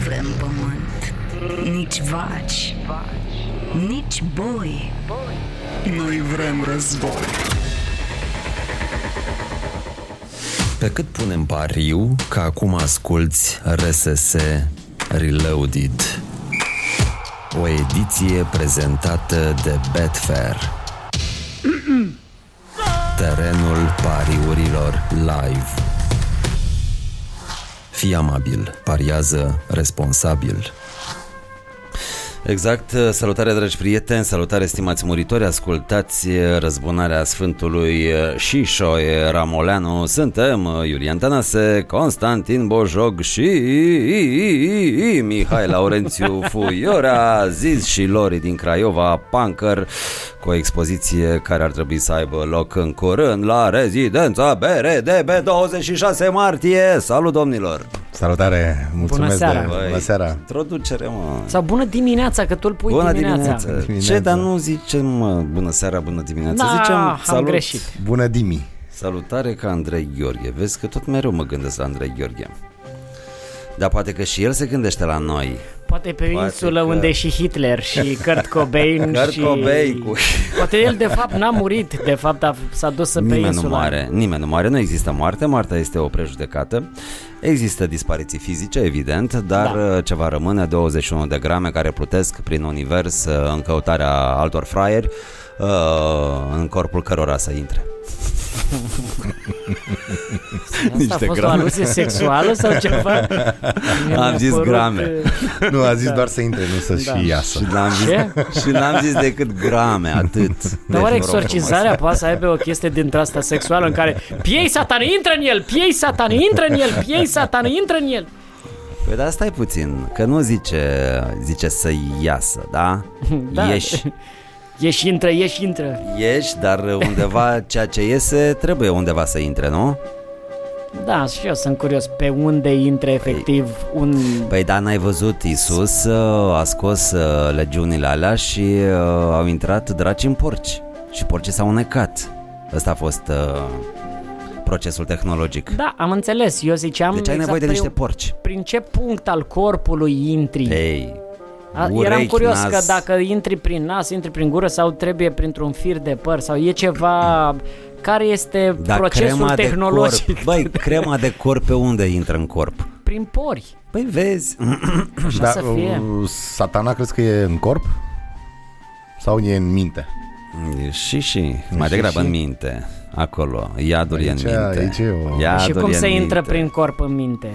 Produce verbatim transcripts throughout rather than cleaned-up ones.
vrem pământ, nici vaci, nici boi. Noi vrem război. Pe cât punem pariu că acum asculți R S S Reloaded, o ediție prezentată de Betfair, terenul pariurilor live. Fii amabil, pariază responsabil. Exact, salutare dragi prieteni, salutare stimați muritori, ascultați răzbunarea Sfântului Șișoe Ramoleanu. Suntem Iulian Tănase, Constantin Bojog și Mihai Laurențiu Fuiora, Ziz și Lori din Craiova, punker, cu o expoziție care ar trebui să aibă loc în curând la rezidența B R D B douăzeci și șase martie. Salut domnilor! Salutare, mulțumesc. Bună seara. De, bună seara. Introducere, mă. Sau bună dimineața, că tu îl pui bună dimineața. dimineața. dimineața. Ce, dar nu zicem, mă, bună seara, bună dimineața. Da, Zicem am salut. greșit. Bună dimi. Salutare ca Andrei Gheorghe. Vezi că tot mereu mă gândesc la Andrei Gheorghe. Dar poate că și el se gândește la noi. Poate pe Poate insulă că... unde e și Hitler și Kurt Cobain. Kurt și... Cobain cu... Poate el de fapt n-a murit. De fapt a, s-a dus pe Nimeni insula. nu moare, nimeni nu moare, nu există moarte. Moartea este o prejudecată. Există dispariții fizice, evident, dar da. Ceva rămâne, douăzeci și unu de grame care plutesc prin univers în căutarea altor fraieri în corpul cărora să intre. Asta a fost grame. O aluzie sexuală sau ceva? Am zis grame. Nu, a zis da. doar să intre, nu să da. și iasă. Și n-am zis, și n-am zis decât grame, atât. Dar oare exorcizarea poate să aibă o chestie dintre asta sexuală în care piei satan, intră în el, piei satan, intră în el, piei satan, intră în el. Păi dar stai puțin, că nu zice, zice să iasă, da? Da. Ieși. Ieși, intră, ieși, intră. Ieși, dar undeva ceea ce iese trebuie undeva să intre, nu? Da, și eu sunt curios pe unde intre efectiv păi, un... Păi da, n-ai văzut, Iisus a scos legiunile alea și uh, au intrat draci în porci și porcii s-au necat. Ăsta a fost uh, procesul tehnologic. Da, am înțeles, eu ziceam deci ai exact nevoie de niște prin, porci. Prin ce punct al corpului intri? Ei, urechi, eram curios nas. Că dacă intri prin nas, intri prin gură sau trebuie printr-un fir de păr sau e ceva... Care este da, procesul tehnologic? Corp. Băi, crema de corp pe unde intră în corp? Prin pori. Păi vezi. Așa da, să fie. Satana crezi că e în corp? Sau e în minte? Și și, mai degrabă în minte. Acolo, iadul e în minte. Aici e o... Și cum se intră prin corp în minte?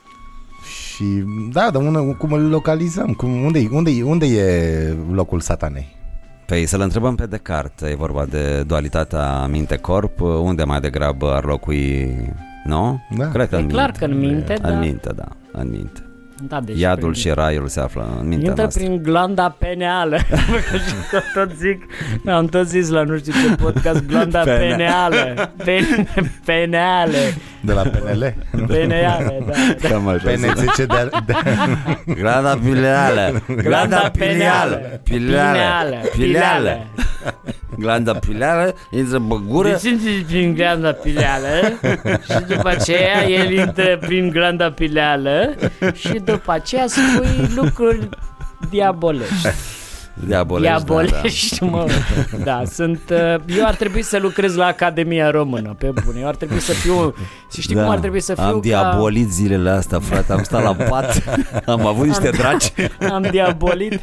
Și da, dar unde, cum îl localizăm? Cum, unde, unde, unde e locul satanei? Păi să-l întrebăm pe Descartes, e vorba de dualitatea minte-corp, unde mai degrabă ar locui, nu? Da. Cred că e în clar minte. că în minte, în da. În minte, da, în minte. Da, deci iadul prin... și raiul se află în mintea intră noastră. prin glanda peneală. Că tot zic, am tot zis la nu știu ce podcast, glanda Pene. peneală. Pen, peneale. De la P N L? Peneale, da. Cam așa. P N C C de, de... Glanda pileală. Glanda pileală. Pileală. Pileală. Glanda pileală, intră pe gură. Deci intri prin glanda pileală și după aceea el intră prin glanda pileală și după aceea spui lucruri diabolești. Diabolești, Diabolești, da, da. mă. Da, sunt, eu ar trebui să lucrez la Academia Română, pe bune. Eu ar trebui să fiu, știi da, cum ar trebui să fiu? Am ca... diabolit zilele astea, frate, am stat la pat, am avut niște draci. Am diabolit.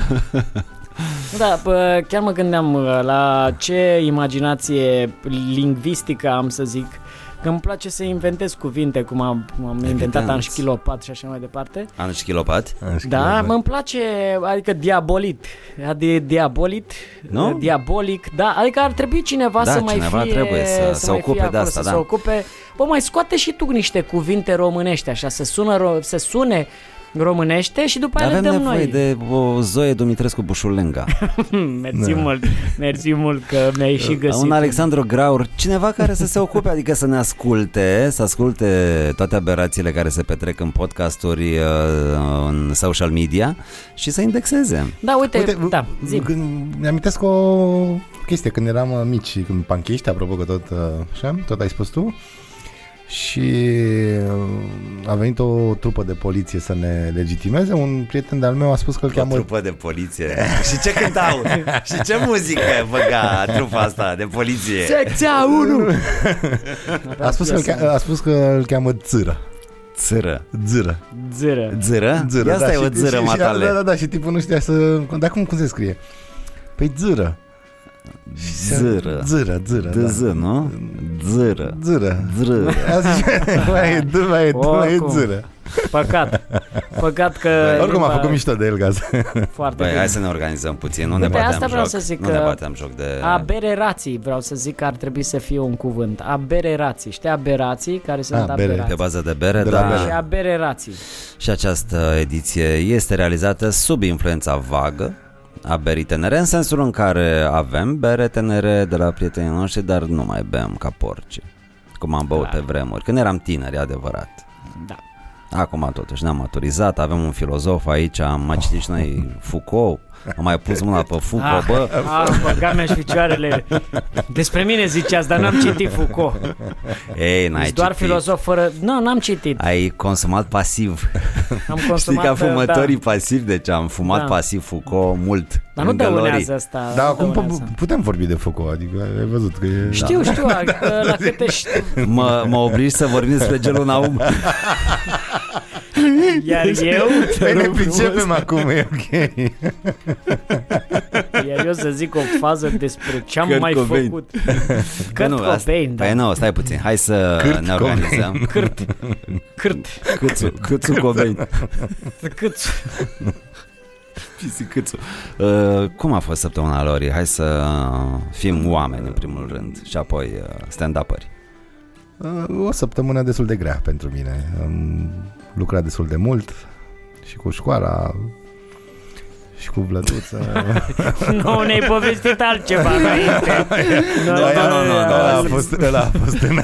Da, bă, chiar mă gândeam la ce imaginație lingvistică am să zic, că îmi place să inventez cuvinte, cum am, am inventat anșchilopat și așa mai departe. Anșchilopat? Da, mă-mi place, adică diabolit, adică diabolit, nu? Diabolic, da, adică ar trebui cineva da, să mai cineva fie, trebuie să, să se mai ocupe fie acolo, de asta, să da. se ocupe. Bă, mai scoate și tu niște cuvinte românești, așa, să sună, să sune românește și după aia le dăm noi. Avem nevoie de o Zoe Dumitrescu Bușulenga. Mersi mult, mersi mult că mi-ai și găsit. Un Alexandru Graur, cineva care să se ocupe, adică să ne asculte, să asculte toate aberațiile care se petrec în podcasturi, în social media și să indexeze. Da, uite, uite da, zi. Mi-amintesc o chestie când eram mici, când panchiști, apropo că tot așa, tot ai spus tu. și a venit o trupă de poliție să ne legitimeze. Un prieten de-al meu a spus că îl O cheamă... trupă de poliție. Și ce cântau? Și ce muzică băga trupa asta de poliție? Secția unu! A spus, că îl cheamă, a spus că îl cheamă Țâră. Țâră. Țâră. Zără. Țâră? Țâră, Asta da, e o și- țâră, și- și- matale. Da, da, da, și tipul nu știa să... Dar cum, cum se scrie? Păi Țâră. Zâră. Țâră, țâră, De da. ză, nu? Zâră. Țâră. Zâră. A zice, mai e, d- mai e, d- mai e Oricum. Țâră. Păcat. Păcat că... Oricum a limba- făcut mișto de el, gaz. Foarte Băi, bine. hai să ne organizăm puțin, nu ne Uite, batem asta vreau joc. să zic nu ne că batem joc de... Abererații, vreau să zic că ar trebui să fie un cuvânt. Abererații. Știi aberații care sunt Ah, bere. Pe aberații. bază de bere, De la da. bere. Și abererații. Și această ediție este realizată sub influența vagă a berii tenere, în sensul în care avem bere tenere de la prietenii noștri, dar nu mai bem ca porci, cum am băut Clar. pe vremuri, când eram tineri, e adevărat. Da. Acum totuși ne-am maturizat, avem un filozof aici, am mai citit și noi Foucault, am mai pus mâna pe Foucault, bă. Ah, băga mea și picioarele. Despre mine ziceați, dar n-am citit Foucault. Ei, n-ai Ești doar citit. filozof fără... Nu, n-am citit. Ai consumat pasiv. Am Știi consumat... ca fumătorii da. pasivi, deci am fumat Da. pasiv Foucault mult. Dar nu în gălorii. dăunează asta. Dar nu acum dăunează. pu- putem vorbi de Foucault, adică ai văzut că e... Știu, știu, că la câte știu. Mă, mă obligi să vorbim despre gelul Naum. Iar eu, Păi ne pricepem acum, e ok. iar eu să zic o fază despre ce am Kurt mai Cobain. făcut. Bă, nu, Kurt asta- Cobain, da. Păi nu, stai puțin, hai să Kurt ne organizăm. Cârt. Cârt. Câțu, Câțu Cobain. Cât. Pisi Câțu. Uh, cum a fost săptămâna lor? Hai să fim oameni în primul rând și apoi uh, stand-upări. O săptămână destul de grea pentru mine. Am lucrat destul de mult și cu școala și cu Vlăduță. Nu ne-ai povestit altceva înainte. Nu, Nu, nu, nu, nu, Ăla a nu. fost, ăla a fost în...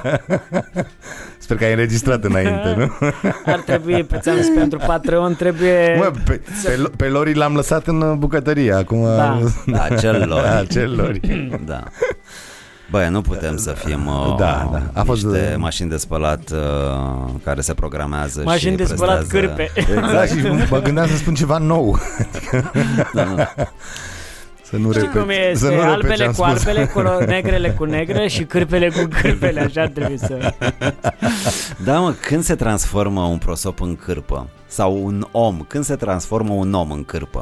Sper că ai înregistrat înainte, nu? Ar trebui, ți-am zis, pentru Patreon trebuie... Mă, pe, pe, pe Lori l-am lăsat în bucătărie. Acum... Da. Da, cel lor. Da, cel Lori. Da. Băi, nu putem să fim uh, Da, da. A fost niște de- mașini de spălat uh, care se programează Mașini și de spălat prestează- cârpe. Da, și mă gândeam să spun ceva nou. Da, nu. Să nu Știi repet, cum să este? nu repet ce Albele am cu spus. albele, cu negrele cu negre și cârpele cu cârpele. Așa trebuie să... Da, mă, când se transformă un prosop în cârpă? Sau un om, când se transformă un om în cârpă?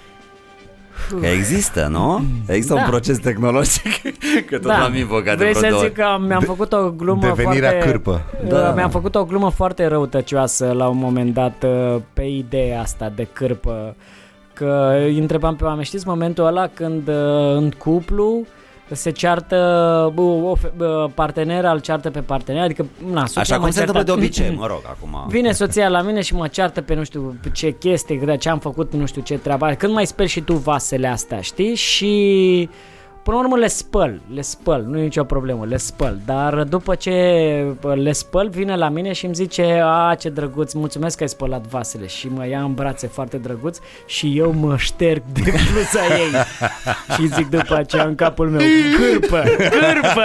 Că există, nu? Există Da. un proces tehnologic. Că tot l-am invocat de Vrei vreo să două zic că mi-am De- făcut o glumă Devenirea foarte... cârpă. Da. Da. Mi-am făcut o glumă foarte răutăcioasă la un moment dat uh, pe ideea asta de cârpă. Că îi întrebam pe oameni, știți momentul ăla când uh, în cuplu se ceartă, bă, o fe- bă, partener al ceartă pe partener, adică na, soția Așa m-a cum se întâmplă de certat. obicei, mă rog, acum. Vine soția la mine și mă ceartă pe nu știu ce chestie, de ce am făcut, nu știu ce treabă. Când mai speli și tu vasele astea, știi? Și până la urmă le spăl, le spăl, nu e nicio problemă, le spăl. Dar după ce le spăl, vine la mine și îmi zice: a, ce drăguț, mulțumesc că ai spălat vasele. Și mă ia în brațe foarte drăguț și eu mă șterg de bluza ei. Și zic după aceea în capul meu: cârpă, cârpă.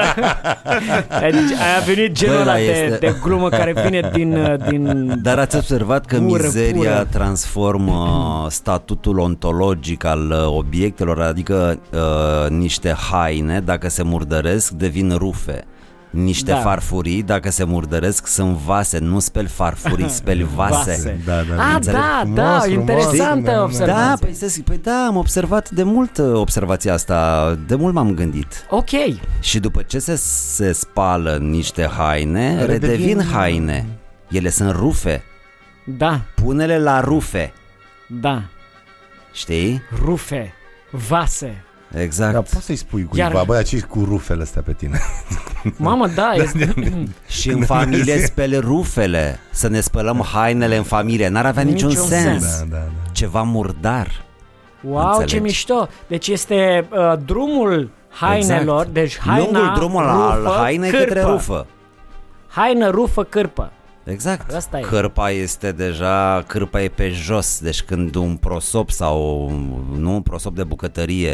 Deci a venit genul Băi, ăla da, de, este- de glumă care vine din... din Dar ați observat că Pură, mizeria pură. transformă statutul ontologic al uh, obiectelor, adică uh, niște haine, dacă se murdăresc, devin rufe. Niște Da. farfurii, dacă se murdăresc, sunt vase. Nu speli farfurii, speli vase. Vase. Da, da, A, Înțeleg. da, Frumos, da, frumos. interesantă Știi? observație. Da, păi, să zic, păi da, am observat de mult uh, observația asta, de mult m-am gândit. Ok. Și după ce se, se spală niște haine, Redevin- redevin haine. Ele sunt rufe. Da, Pune-le la rufe. da, Știi? rufe, vase. Exact. Da, poți să-i spui cuiva, Iar- băi, ce cu rufele astea pe tine? Mamă, da, este... Și în familie speli rufele. Să ne spălăm hainele în familie. N-ar avea niciun, Niciun sens. sens. Da, da, da. Ceva murdar. Wow, Înțelegi? ce mișto. Deci este uh, drumul hainelor, Exact. deci haina, Lungul drumul rufă, al hainei cârpă. către rufă. Haină, rufă, cârpă. Exact. Asta e. Cârpa este deja, cârpa e pe jos. Deci când un prosop sau nu un prosop de bucătărie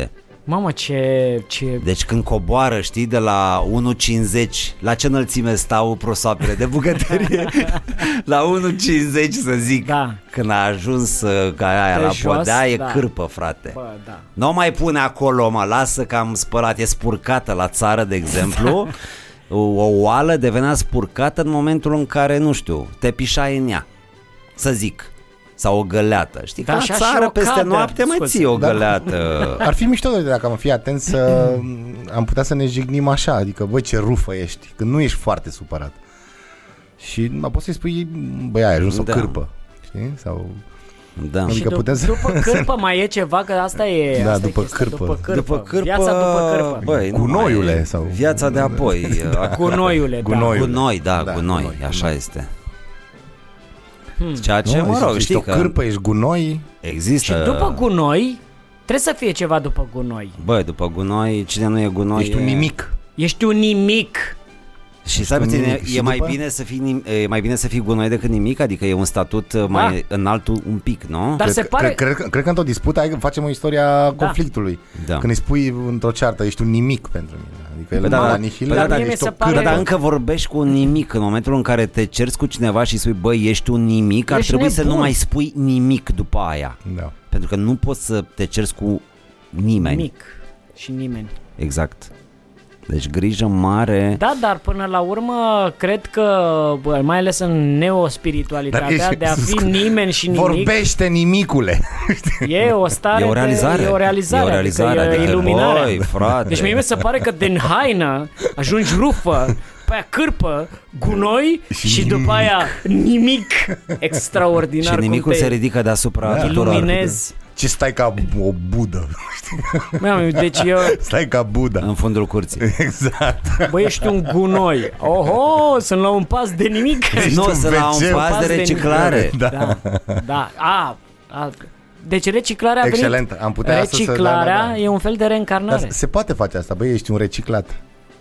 Mamă, ce... ce... Deci când coboară, știi, de la unu cincizeci, la ce înălțime stau prosoapele de bucătărie? La unu cincizeci, să zic. Da. Când a ajuns uh, ca aia De la jos, podea, e da. cârpă, frate. Bă, da. Nu mai pune acolo, mă, lasă că am spălat. E spurcată la țară, de exemplu. O, o oală devenea spurcată în momentul în care, nu știu, te pișai în ea, să zic. Sau o găleată. Știi, Da, ca așa în și țară o peste cadă. noapte mai Scuze. ții o Da. găleată. Ar fi mișto de dacă am fi atent să am putea să ne jignim așa, adică băi ce rufă ești, când nu ești foarte supărat. Și mă poți să-i spui, băi ai ajuns o Da. cârpă, știi? Sau Da. Adică Și dup- putem să- după cârpă mai e ceva, că asta e, Da, asta după e chestia, cârpă. după cârpă. După cârpă, Viața după cârpă. Băi, nu Gunoiule mai e. sau- Viața de apoi. Gunoiule, da. Gunoi. Gunoi, da, Da, gunoi, gunoi, așa gunoi. este. Hmm. Ceea ce, nu? mă rog, ești știi o că cârpă, ești gunoi. există. Și după gunoi, trebuie să fie ceva după gunoi. Băi, după gunoi, cine nu e gunoi Ești un e... nimic. Ești un nimic. Și stai un puțin, e, nimic. Și e mai după? bine să fii nim- e mai bine să fii gunoi decât nimic, adică e un statut uh, mai înalt un pic, nu? Dar Cred, se că- pare... cred, cred, cred că într-o dispută hai, facem o istorie a conflictului. Da. Când îi spui într-o ceartă, ești un nimic pentru mine. Adică el Păi da, da, la da, nihil, păi da, da, ești mie mi o se pare- Da, cârpă. dar încă vorbești cu un nimic. În momentul în care te cerți cu cineva și spui, băi, ești un nimic, ar Ești trebui să nu nebun. mai spui nimic după aia. Da. Pentru că nu poți să te cerți cu nimeni. Nimic. Și nimeni. Exact. Deci grijă mare. Da, dar până la urmă cred că, bă, mai ales în neospiritualitatea, Dar de a ești- fi nimeni și nimic, Vorbește nimicule. e o stare E o realizare. de, e o realizare, E o realizare, adică, adică, e iluminare. băi, frate. Deci mie mi se pare că din haină ajungi rufă, pe aia cârpă, gunoi și, și după aia nimic extraordinar. Și nimicul cum te se ridică deasupra Da. tuturor. iluminezi. Ce stai ca o budă. Mă, deci eu, Stai ca Buddha. În fundul curții. Exact. bă, ești un gunoi. Oho, sunt la un pas de nimic. Nu, un să la un veceu. pas de de reciclare. Da. Da, da. A, a, deci reciclarea a venit. Excelent. Am putea asta să- Reciclarea da, da, da. e un fel de Dar reîncarnare. se poate face asta, băi, ești un reciclat.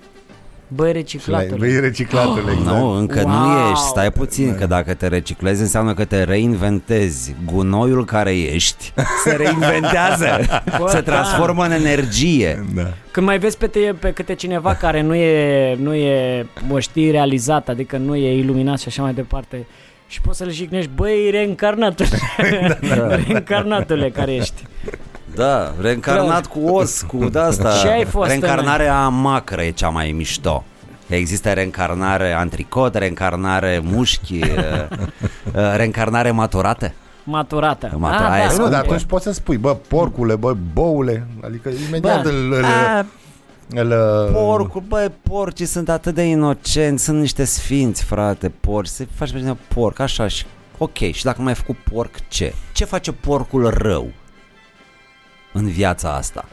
Băi, reciclatul. Băi, reciclatul, exact. Nu, încă Wow. nu ești. Stai puțin, că dacă te reciclezi înseamnă că te reinventezi. Gunoiul care ești se reinventează. Bă, Se da. transformă în energie. Da. Când mai vezi pe, te, pe câte cineva care nu e, nu e, mă știi, realizat, adică nu e iluminat și așa mai departe, și poți să-l jignești, băi, reîncarnatule, reîncarnatule care ești. Da, reîncarnat cu os, cu de-asta. Ce ai fost, Reîncarnarea macră e cea mai mișto. Există reîncarnare antricot, reîncarnare mușchi, uh, uh, reîncarnare maturată. Maturată. Matura- Ah, aia da, e Nu, dar ok. atunci poți să spui, bă, porcule, bă, boule. Adică imediat Bă, îl... îl, A, îl porcul, băi, porcii sunt atât de inocenți, sunt niște sfinți, frate, porci. Se face pe tine porc, așa și... Ok, și dacă nu mai ai făcut porc, ce? Ce face porcul rău în viața asta?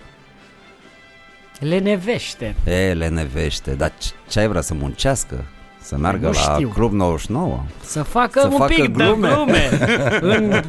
Le nevește. E, lenevește, dar ce- ce ai vrea să muncească? Să meargă Nu la știu. Club nouăzeci și nouă? Să facă Să un facă pic glume. de glume în,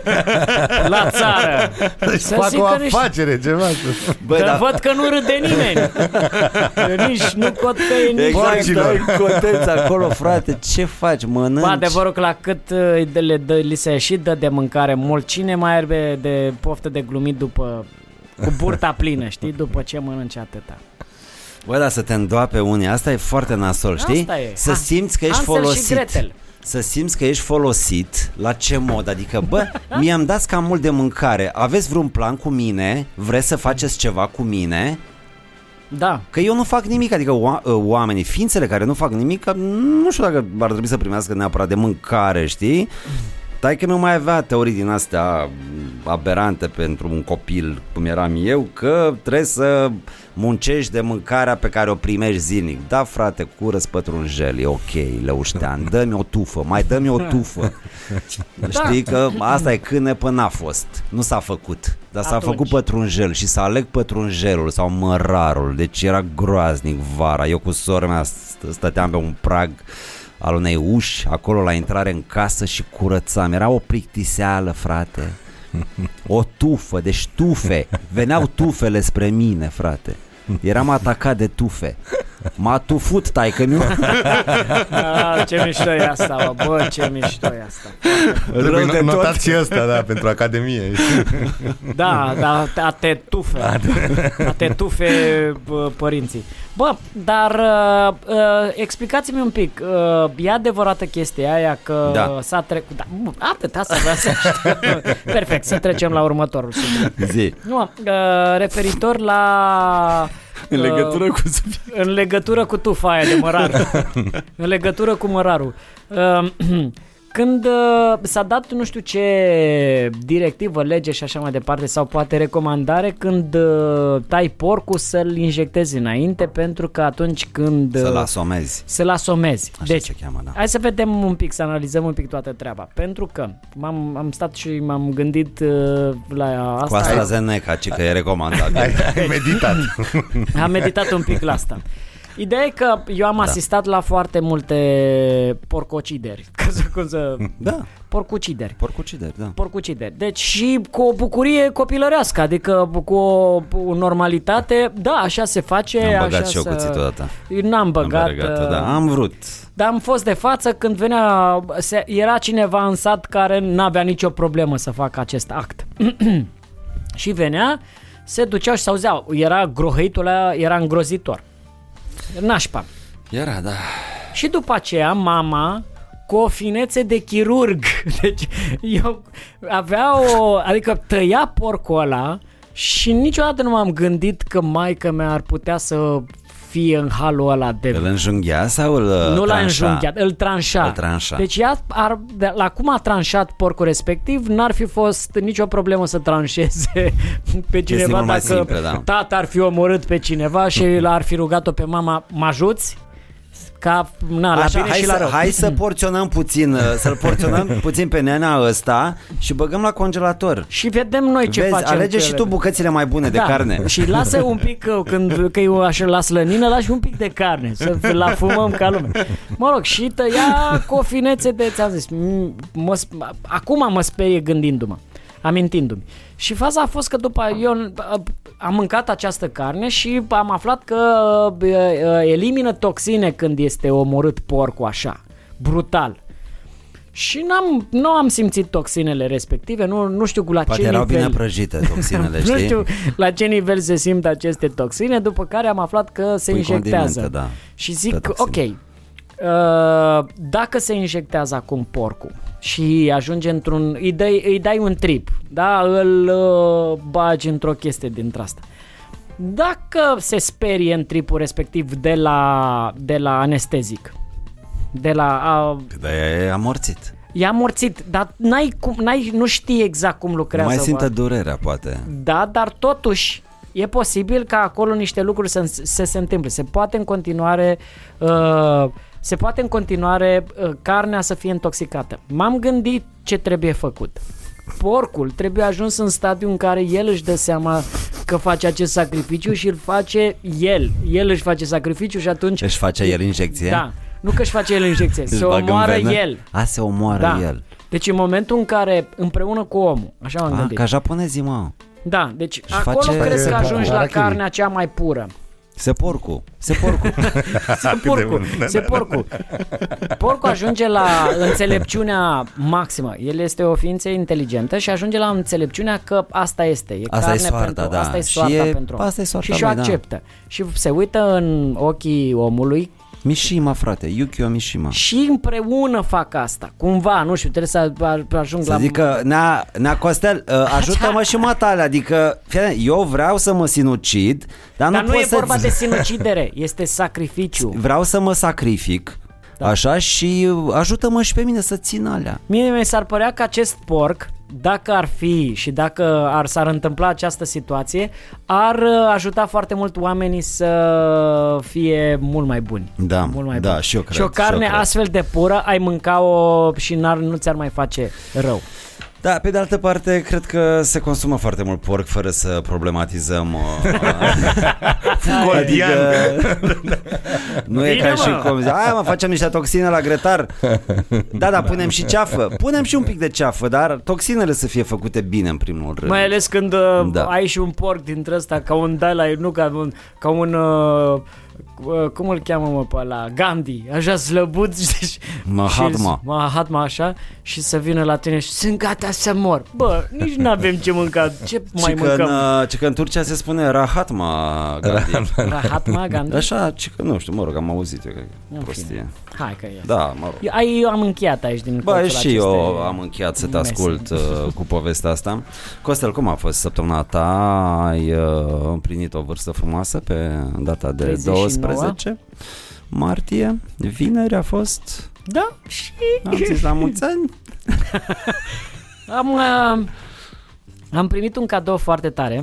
la țară. Să fac o zică niște- afacere, ceva. Băi, Că dar- văd că nu râde nimeni. Că nici nu cot că e nici... Exact, Porcilor. stai contenți acolo, frate, ce faci, mănânci? Bă, adevărul că la cât uh, de, le dă, li se și dă de mâncare mult, cine mai are de poftă de glumit după, cu burta plină, știi, după ce mănânci atâta. Băi, dar să te îndoape unii, asta e foarte nasol, știi? Asta e. Să Ha- simți că ești Hansel și folosit. Gretel. Să simți că ești folosit. La ce mod? Adică, bă, mi-am dat cam mult de mâncare. Aveți vreun plan cu mine? Vreți să faceți ceva cu mine? Da. Că eu nu fac nimic, adică oa- oamenii, ființele care nu fac nimic, nu știu dacă ar trebui să primească neapărat de mâncare, știi? Taică mi mai avea teorii din astea aberante pentru un copil, cum eram eu, că trebuie să muncești de mâncarea pe care o primești zilnic. Da, frate, cură pătrunjel, e ok, leuștean, dă-mi o tufă, mai dă-mi o tufă. Știi că asta e câine până n-a fost, nu s-a făcut. Dar s-a Atunci. făcut pătrunjel și să aleg pătrunjelul sau mărarul, deci era groaznic vara. Eu cu sora mea st- stăteam pe un prag al unei uși, acolo la intrare în casă și curățam. Era o plictiseală, frate. O tufă, deci tufe. Veneau tufele spre mine, frate. Eram atacat de tufe. M-a tufut taică-miu. Ah, ce mișto e asta, bă, bă ce mișto e asta. Trebuie no- notați și ăsta, da, pentru Academie. Da, da, a te tufe. A te tufe bă, părinții. Bă, dar uh, uh, explicați-mi un pic, uh, e adevărată chestia aia că Da. s-a trecut... Da, atât, asta vreau să știu. Perfect, să trecem la următorul subiect. Zi. Nu, uh, referitor la... În legătură uh, cu subiect. În legătură cu tufa aia de mărar. În legătură cu mărarul. Uh, Când uh, s-a dat nu știu ce directivă, lege și așa mai departe, sau poate recomandare, când uh, tai porcul să-l injectezi înainte, pentru că atunci când... Uh, Să-l asomezi. Să-l asomezi. Așa Deci, se cheamă, da. hai să vedem un pic, să analizăm un pic toată treaba. Pentru că m-am, am stat și m-am gândit uh, la asta. Cu AstraZeneca, ci că e recomandat. Ai, ai meditat. Am meditat un pic la asta. Ideea e că eu am Da. asistat la foarte multe porcocideri. Ca să, cum să... Da, Porcucideri. porcucideri, da. Porcucideri. Deci și cu o bucurie copilărească, adică cu o, o normalitate, da, așa se face. Am băgat așa și eu să... cuțitul ăsta. N-am băgat. Am băgat, da. Am vrut. Dar am fost de față când venea, se, era cineva în sat care n-avea nicio problemă să facă acest act. Și venea, se duceau și s-auzeau. Era grohăitul ăla, era îngrozitor. Nașpa. Era, da. Și după aceea mama cu o finețe de chirurg. Deci eu avea o... Adică tăia porcul ăla și niciodată nu m-am gândit că maică mea ar putea să fie în halul ăla de... Îl înjunghea sau îl Nu l-a tranșa? înjunghiat, îl tranșa. Îl tranșa. Deci ea ar, de, la cum a tranșat porcul respectiv, n-ar fi fost nicio problemă să tranșeze pe cineva mult mai dacă simplă, da. tata ar fi omorât pe cineva și l-ar fi rugat-o pe mama, mă ajuți? Ca, na, la Așa, bine hai, și la să, rău. hai să porționăm puțin, să-l porționăm puțin pe nenea ăsta și băgăm la congelator. Și vedem noi ce Vezi, facem. alege cu și ele. tu bucățile mai bune de Da, carne. și lasă un pic, că, când, că eu așa la slănină, lași un pic de carne, să la fumăm ca lume. Mă rog, și tăia cu o finețe de, ți-am zis, m- mă, sp- acum mă sperie gândindu-mă, amintindu-mi. Și faza a fost că după eu am mâncat această carne și am aflat că uh, elimină toxine când este omorât porcul așa, brutal. Și n-am, nu am simțit toxinele respective, nu, nu știu cu la Poate ce erau nivel... bine prăjite toxinele, știi? Nu știu la ce nivel se simt aceste toxine, după care am aflat că se Pui injectează. condimente, da, Și zic, pe ok, toxine. uh, dacă se injectează acum porcul și ajunge într-un... Îi dai, îi dai un trip, da? Îl uh, bagi într-o chestie dintre asta. Dacă se sperie în tripul respectiv de la, de la anestezic, de la... Uh, Dar e amorțit. i-a morțit, dar n-ai cum, n-ai, nu știi exact cum Nu lucrează. mai bă. simtă durerea, poate. Da, dar totuși e posibil ca acolo niște lucruri să, să se întâmple. Se poate în continuare uh, se poate în continuare uh, carnea să fie intoxicată. M-am gândit ce trebuie făcut. Porcul trebuie ajuns în stadiu în care el își dă seama că face acest sacrificiu și îl face el. El își face sacrificiu și atunci... Își face el injecție? Da, nu că își face el injecție, Își se bagă în omoară venă? el. A, se omoară Da. el. Deci în momentul în care împreună cu omul, așa m-am A, gândit. ca japonezii, mă. Da, deci Își acolo face- crezi că ajungi la Harakiri. carnea cea mai pură. Se porcu. Se porcu. Se porcu, se porcu. Porcul ajunge la înțelepciunea maximă. El este o ființă inteligentă și ajunge la înțelepciunea că asta este. E Asta carne e soarta, pentru, da. Asta e Și soarta e- pentru om. asta e soarta și și-o lui, da. acceptă. Și se uită în ochii omului Mishima, frate. Yukio Mishima. și împreună fac asta. Cumva, nu știu, trebuie să ajung Să la... zic că, Nea, Nea Costel, uh, ajută-mă și matale. Adică, fie, eu vreau să mă sinucid, dar, Dar nu, nu pot e vorba să de sinucidere, este sacrificiu. vreau să mă sacrific, Da. așa, și ajută-mă și pe mine să țin alea. Mie mi s-ar părea că acest porc, dacă ar fi și dacă ar, s-ar întâmpla această situație, ar uh, ajuta foarte mult oamenii să fie mult mai buni. Da, mult mai da, buni. și eu cred, Și o și eu carne cred. astfel de pură, ai mânca-o și n-ar, nu ți-ar mai face rău. Da, pe de altă parte, cred că se consumă foarte mult porc fără să problematizăm. Uh, Goldian. nu e Bine, ca mă. și cum zice, hai mă, facem niște toxine la grătar. Da, da, punem și ceafă. Punem și un pic de ceafă, dar toxinele să fie făcute bine în primul rând. Mai ales când uh, Da. ai și un porc dintre ăsta ca un dalai, nu ca un, ca un uh, cum îl cheamă mă pe ăla, Gandhi, așa slăbuț, știi? Mahatma. Mahatma așa, și să vină la tine și sunt gata să mor. Bă, nici nu avem ce mânca, ce mai ci mâncăm? Că în, ci că în Turcia se spune Rahatma Gandhi. Rahatma Gandhi? Așa, ci că nu știu, mă rog, am auzit eu că e prostie. Hai că e. Da, mă rog. Eu, ai, eu am încheiat aici din Bă, și aceste eu am încheiat să te mese. ascult uh, cu povestea asta. Costel, cum a fost săptămâna ta? Ai uh, împlinit o vârstă frumoasă pe data de treizeci și nouă douăsprezece martie. Vineri a fost... Da, și... Am zis la mulți ani. Am, uh, am primit un cadou foarte tare.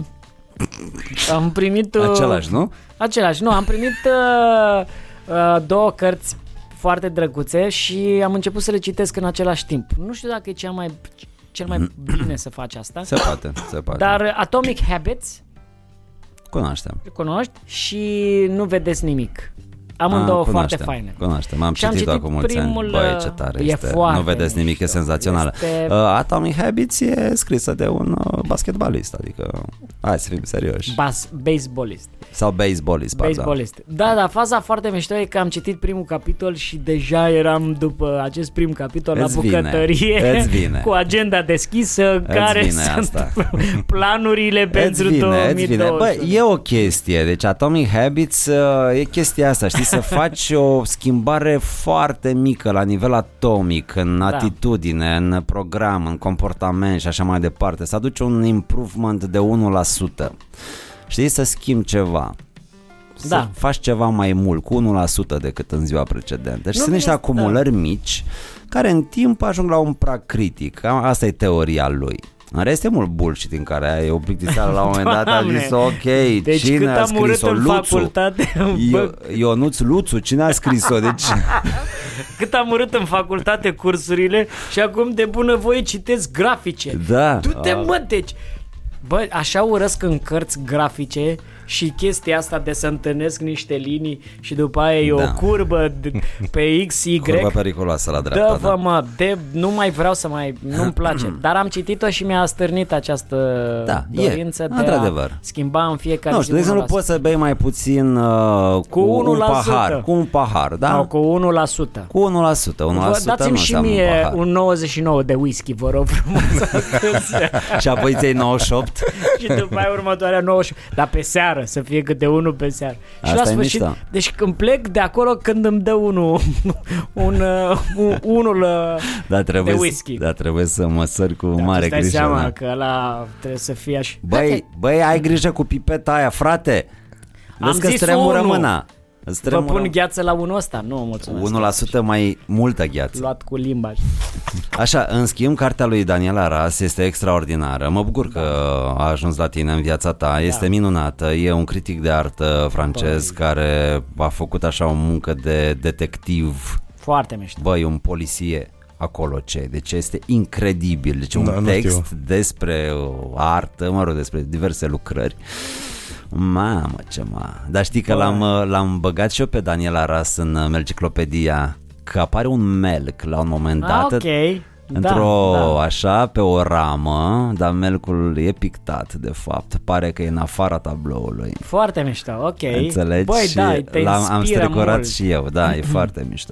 Am primit... Uh, Același, nu? Același, nu, am primit uh, uh, două cărți foarte drăguțe și am început să le citesc în același timp. Nu știu dacă e cea mai, cel mai bine să faci asta. Se poate, se poate. Dar Atomic Habits Cunoaștem. cunoști și Nu vedeți nimic. Amândouă Ah, foarte faine. Cunoaștem, am Și am citit-o citit acum mulți ani. primul, Băi, ce tare e este. foarte Nu vedeți nimic, e mișto. senzațională. Este- Uh, Atomic Habits e scrisă de un uh, basketbalist, adică hai să fim serioși. Bas, baseballist. Sau baseballist, pardon. Baseballist. Da, da, faza foarte mișto e că am citit primul capitol și deja eram după acest prim capitol Îți la vine, bucătărie îți vine. cu agenda deschisă, Îți care vine sunt asta. planurile pentru Îți vine, două îți mii vine. douăzeci. Bă, e o chestie. Deci Atomic Habits uh, e chestia asta, știi, să faci o schimbare foarte mică la nivel atomic, în Da. atitudine, în program, în comportament și așa mai departe. Să aduci un improvement de unu la sută. Știi, să schimbi ceva. Să Da. faci ceva mai mult, cu unu la sută decât în ziua precedentă. Și Nu sunt niște vine- acumulări mici care în timp ajung la un prag critic. Asta e teoria lui. În rest e mult bullshit în care ai o plictiseală la un moment dat, a Doamne! zis ok, Deci cine cât a am urât scris-o? în Luțu. facultate, bă, Io- Ionuț Luțu, cine a scris-o? Deci, cât am urât în facultate cursurile și acum de bunăvoie citesc grafice. da. Du-te, a- mă, deci... Bă, așa urăsc în cărți grafice și chestia asta de să întâlnesc niște linii și după aia e Da. o curbă de, pe X Y. Curba periculoasă la dreapta, Dă-vă, da. mă, de, nu mai vreau să mai, nu-mi place. Dar am citit-o și mi-a stârnit această Da, e, dorință de într-adevăr. a schimba în fiecare Nu zi știu, de exemplu, unu la sută. poți să bei mai puțin uh, cu, Cu un unu la sută. pahar, cu un pahar, da? Sau cu unu la sută. Cu unu la sută, unu la Vă sută dați-mi nu și înseamnă un mie pahar. un nouăzeci și nouă de whisky, vă rog frumos. Și apoi ți-ai nouăzeci și opt. Și după aia următoarea nouăzeci. Dar pe seară, să fie câte unul pe seară. Și Asta la e sfârșit, mișto. deci când plec de acolo, când îmi dă unul un, uh, un, unul uh, Da, trebuie, de să- whisky. da, trebuie să măsări cu da, mare tu stai grijă. seama Da. că ăla trebuie să fie așa. Băi, băi, ai grijă cu pipeta aia, frate. Am Vezi că zis stremură unu. mâna. Îți Vă tremură. pun gheață la unul ăsta? Nu, mulțumesc. unu la sută mai multă gheață. Luat cu limba. Așa, în schimb, cartea lui Daniel Arras este extraordinară. Mă bucur că a ajuns la tine în viața ta. Este minunată. E un critic de artă francez care a făcut așa o muncă de detectiv. Foarte mișto. Băi, un poliție acolo ce. Deci este incredibil. Deci un Da, nu text știu. despre uh, artă, mă rog, despre diverse lucrări. Mamă, ce mă. Dar știi că l-am, l-am băgat și eu pe Daniel Arras în uh, Melciclopedia, că apare un melc la un moment dat. Ah, ok. Într-o, da, da. așa, pe o ramă, dar melcul e pictat, de fapt. Pare că e în afara tabloului. Foarte mișto, ok. Înțelegi? Băi, Și da, te l-am, am inspiră strecurat mult. și eu, da, e foarte mișto.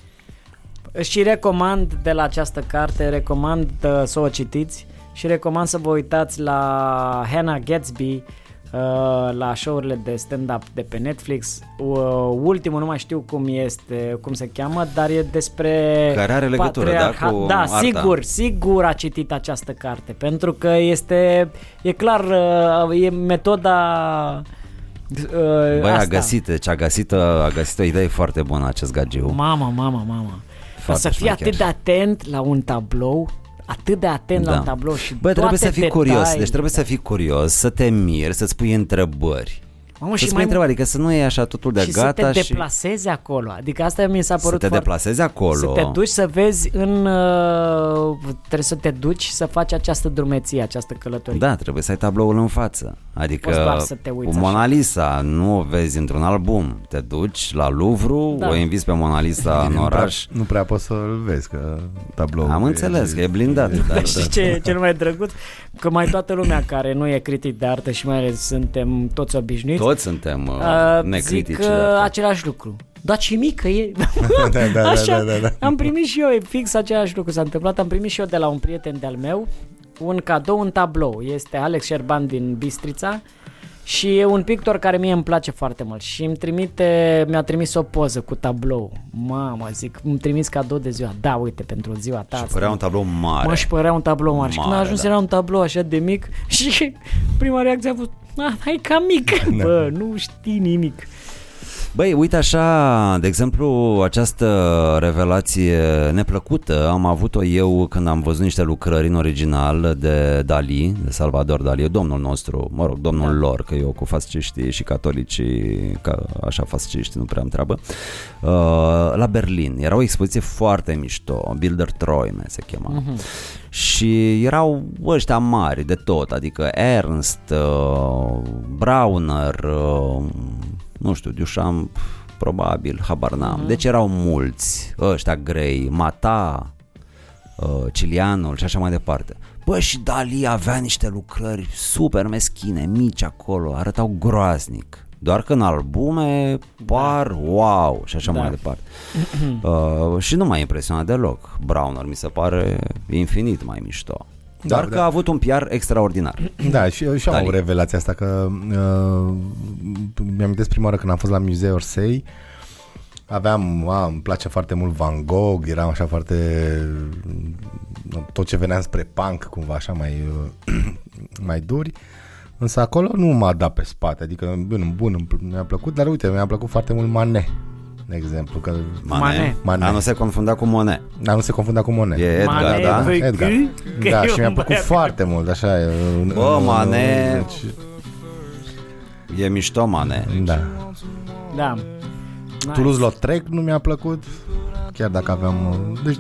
Și recomand de la această carte, recomand uh, să o citiți și recomand să vă uitați la Hannah Gadsby, uh, la show-urile de stand-up de pe Netflix. Uh, ultimul nu mai știu cum este, cum se cheamă, dar e despre Care are legătură, da, patriarha- cu Da, arta. sigur, sigur a citit această carte, pentru că este, e clar, uh, e metoda uh, Băi, a asta. găsit, deci a găsit, a găsit o idee foarte bună acest gagiu. Mama, mama, mama. Foarte Să fii șmecher. atât de atent la un tablou, atât de atent la Da. un tablou și Băi, trebuie toate să fii detaliile. curios, deci trebuie să fii curios, să te miri, să-ți pui întrebări. Mamă, Să și spui mai întrebări, că să nu e așa totul de și gata să te și deplasezi acolo. Adică asta mi s-a să părut te foarte... deplasezi acolo. Să te duci să vezi în... Uh, trebuie să te duci să faci această drumeție, această călătorie. Da, trebuie să ai tabloul în față. Adică Poți doar să te cu uiți Mona Lisa nu o vezi într-un album. Te duci la Louvre, Da. o inviți pe Mona Lisa în Nu oraș. prea, nu prea poți să-l vezi, că tabloul Am e- înțeles că e blindat. Dar, Și ce e cel mai drăguț? Că mai toată lumea care nu e critic de artă și mai ales suntem toți obișnuiți, Toți suntem uh, Uh, necritici. zic uh, același lucru. Da, ce mică e. da, da, Așa, da, da, da. am primit și eu, e fix același lucru s-a întâmplat. Am primit și eu de la un prieten de-al meu un cadou, un tablou. Este Alex Șerban din Bistrița și e un pictor care mie îmi place foarte mult și îmi trimite, mi-a trimis o poză cu tablou. Mamă, zic, îmi trimis cadou de ziua. Da, uite, pentru ziua ta. Și părea un tablou mare. Mă, și părea un tablou mare. mare și când a ajuns da. era un tablou așa de mic și prima reacție a fost, ah, hai ca mic. Da. Bă, nu știi nimic. Băi, uite așa, de exemplu, această revelație neplăcută am avut-o eu când am văzut niște lucrări în original de Dali, de Salvador Dali, domnul nostru, mă rog, domnul da. lor, că eu cu fasciștii și catolicii, ca așa fasciști, nu prea am treabă, uh, la Berlin. Era o expoziție foarte mișto, Bilderträume se chema. Uh-huh. Și erau ăștia mari de tot, adică Ernst, uh, Brauner, uh, nu știu, Duchamp, probabil, habar n-am. Mm-hmm. Deci erau mulți, ăștia grei, Mata, uh, Cilianul și așa mai departe. Bă, și Dali avea niște lucrări super meschine, mici acolo, arătau groaznic. Doar că în albume par wow și așa da. mai departe. uh, și nu m-a impresionat deloc. Brauner mi se pare infinit mai mișto. Doar da, că da. a avut un P R extraordinar. Da, și eu și am o revelație asta că uh, mi-am amintesc prima oară când am fost la Musée Orsay. Aveam, a, îmi place foarte mult Van Gogh, eram așa foarte tot ce venea spre punk cumva așa mai mai duri. Însă acolo nu m-a dat pe spate, adică bun, bun, mi-a plăcut, dar uite, mi-a plăcut foarte mult Manet. De exemplu, că Manet. Manet. A, nu se confunda cu Monet. A, nu se confunda cu Monet. E Edgar, Manet, da? Băi, Edgar. că Da, și mi-a plăcut foarte mult, așa. Bă, Manet. Deci... E mișto Manet. Da. Da. Nice. Toulouse-Lautrec nu mi-a plăcut, chiar dacă aveam... Deci,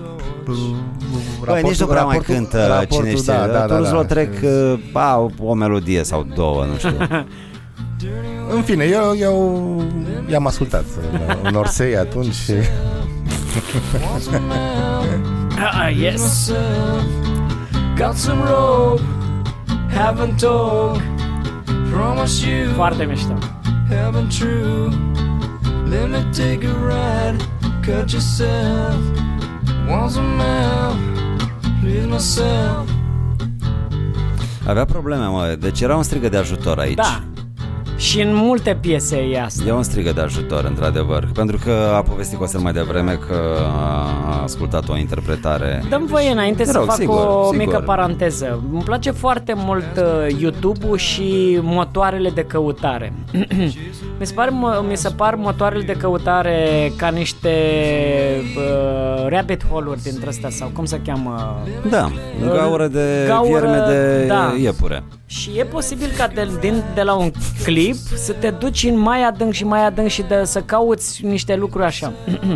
Băi, nici nu prea mai cântă cine știe. Da, da, da, Toulouse-Lautrec, da. o melodie sau două, nu știu. În fine, eu, eu i-am ascultat în Orsay atunci și... Ah, yes. Got some rope, haven't told. Promise you. Foarte mișto. Haven't true. Let me take a ride. Cut yourself. Want some help. Please myself. Avea probleme, mă, deci era un strigă de ajutor aici. Da. Și în multe piese e asta. E un strigă de ajutor, într-adevăr. Pentru că a povestit Costel mai devreme că a ascultat o interpretare. Dăm voie înainte să rog, fac sigur, o sigur. mică paranteză. Îmi place foarte mult uh, YouTube-ul și motoarele de căutare. mi, se par, mi se par motoarele de căutare ca niște uh, rabbit hole-uri dintre astea sau cum se cheamă? Da, gaură de gaură, vierme de da. iepure. Și e posibil ca de, din, de la un clip să te duci în mai adânc și mai adânc și de, să cauți niște lucruri așa.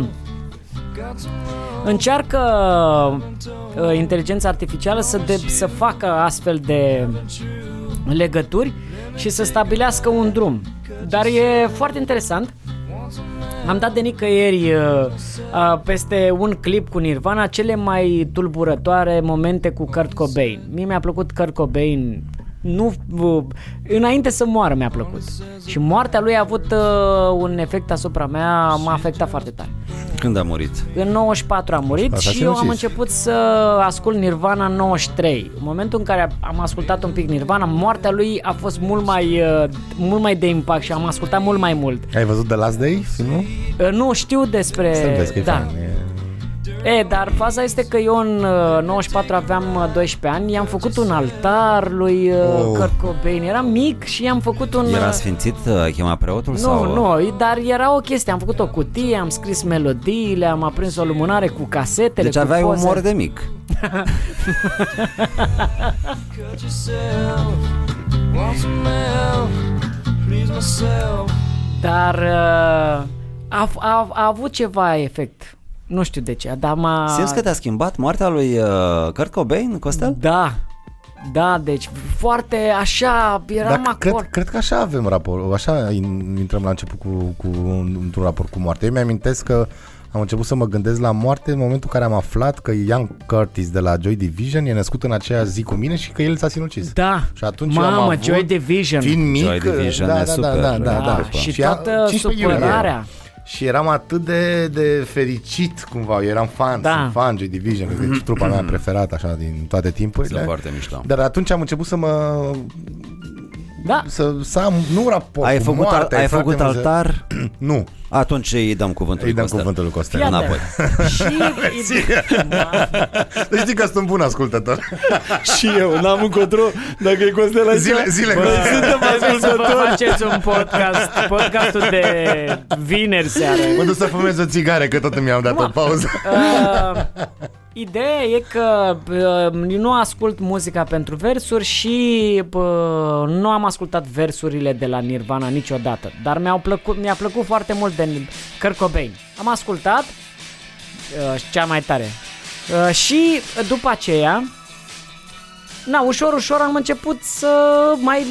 Încearcă uh, inteligența artificială să, de, să facă astfel de legături și să stabilească un drum. Dar e foarte interesant. Am dat de nicăieri uh, uh, peste un clip cu Nirvana cele mai tulburătoare momente cu Kurt Cobain. Mie mi-a plăcut Kurt Cobain nu, uh, înainte să moară mi-a plăcut. Și moartea lui a avut uh, un efect asupra mea, m-a afectat foarte tare. Când a murit? În nouăzeci și patru a murit. Asta și eu am început să ascult Nirvana în nouăzeci și trei. În momentul în care am ascultat un pic Nirvana, moartea lui a fost mult mai, uh, mult mai de impact și am ascultat mult mai mult. Ai văzut The Last Day, nu? Uh, nu, știu despre... Să-l da. Fan, e... E, dar faza este că eu în uh, nouăzeci și patru aveam doisprezece ani, i-am făcut un altar lui uh, oh. Kurt Cobain, eram mic și i-am făcut un... Era sfințit, uh, chema preotul? Nu, sau? nu, dar era o chestie, am făcut o cutie, am scris melodiile, am aprins o lumânare cu casetele, deci cu aveai poze. umor de mic. Dar uh, a, a, a avut ceva efect. Nu știu de ce, dar m-a... Simți că te-a schimbat moartea lui uh, Kurt Cobain, Costel? Da, da, deci foarte așa, eram da, acolo. Cred, cred că așa avem raport, așa intrăm la început cu, cu, într-un raport cu moartea. Eu mi-amintesc că am început să mă gândesc la moarte în momentul în care am aflat că Ian Curtis de la Joy Division e născut în aceeași zi cu mine și că el s-a sinucis. Da. Și atunci Mamă, am avut, Joy Division. Fiind mic, Joy Division da, e da, super. da, da, da, Da, da. și Și a- toată cincisprezece iulie. supărarea. Și eram atât de, de fericit cumva, eu eram fan, Da. sunt fan Joy Division, cred că e trupa mea preferată așa din toate timpurile. Sunt foarte mișto. Dar atunci am început să mă Da. să, să am, nu raport Ai cu făcut, al, moartea, ai e foarte făcut mult- altar? Nu, Atunci îi dăm cuvântul îi lui dăm Costel. cuvântul lui Costel. Fii Înapoi. atent. Și Deci știi că sunt un bun ascultător. Și eu, n-am încotro. Dacă e Costel aici, Zile, zile bă, cu- suntem trebuie să vă ascultători. faceți un podcast, podcastul de vineri seară. Mă duc să fumez o țigare, că tot mi-am dat o pauză. Uh, ideea e că uh, nu ascult muzica pentru versuri și uh, nu am ascultat versurile de la Nirvana niciodată, dar mi-au plăcut, mi-a plăcut foarte mult de Kurt Cobain. Am ascultat uh, cea mai tare uh, și după aceea na, ușor, ușor am început să mai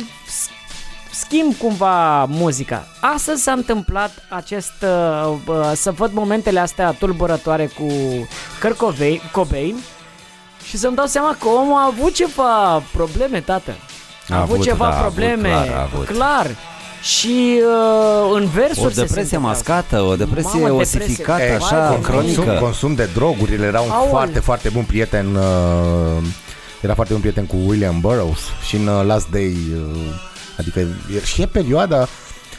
schimb cumva muzica. Astăzi s-a întâmplat acest uh, uh, să văd momentele astea tulburătoare cu Kurt Cobain, Cobain și să-mi dau seama că omul a avut ceva probleme, tată. A, A avut, avut, ceva da, a avut, probleme, clar, a avut. clar. Și uh, în versuri O se depresie simte mascată, o depresie Mamă, osificată, depresie. așa, Vai, cronică. Consum, consum de droguri, el era un Aole. foarte, foarte bun prieten uh, era foarte bun prieten cu William Burroughs și în uh, Last Day uh, adică e- și e perioada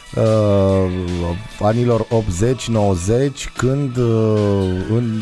uh, anilor optzeci nouăzeci când uh, în,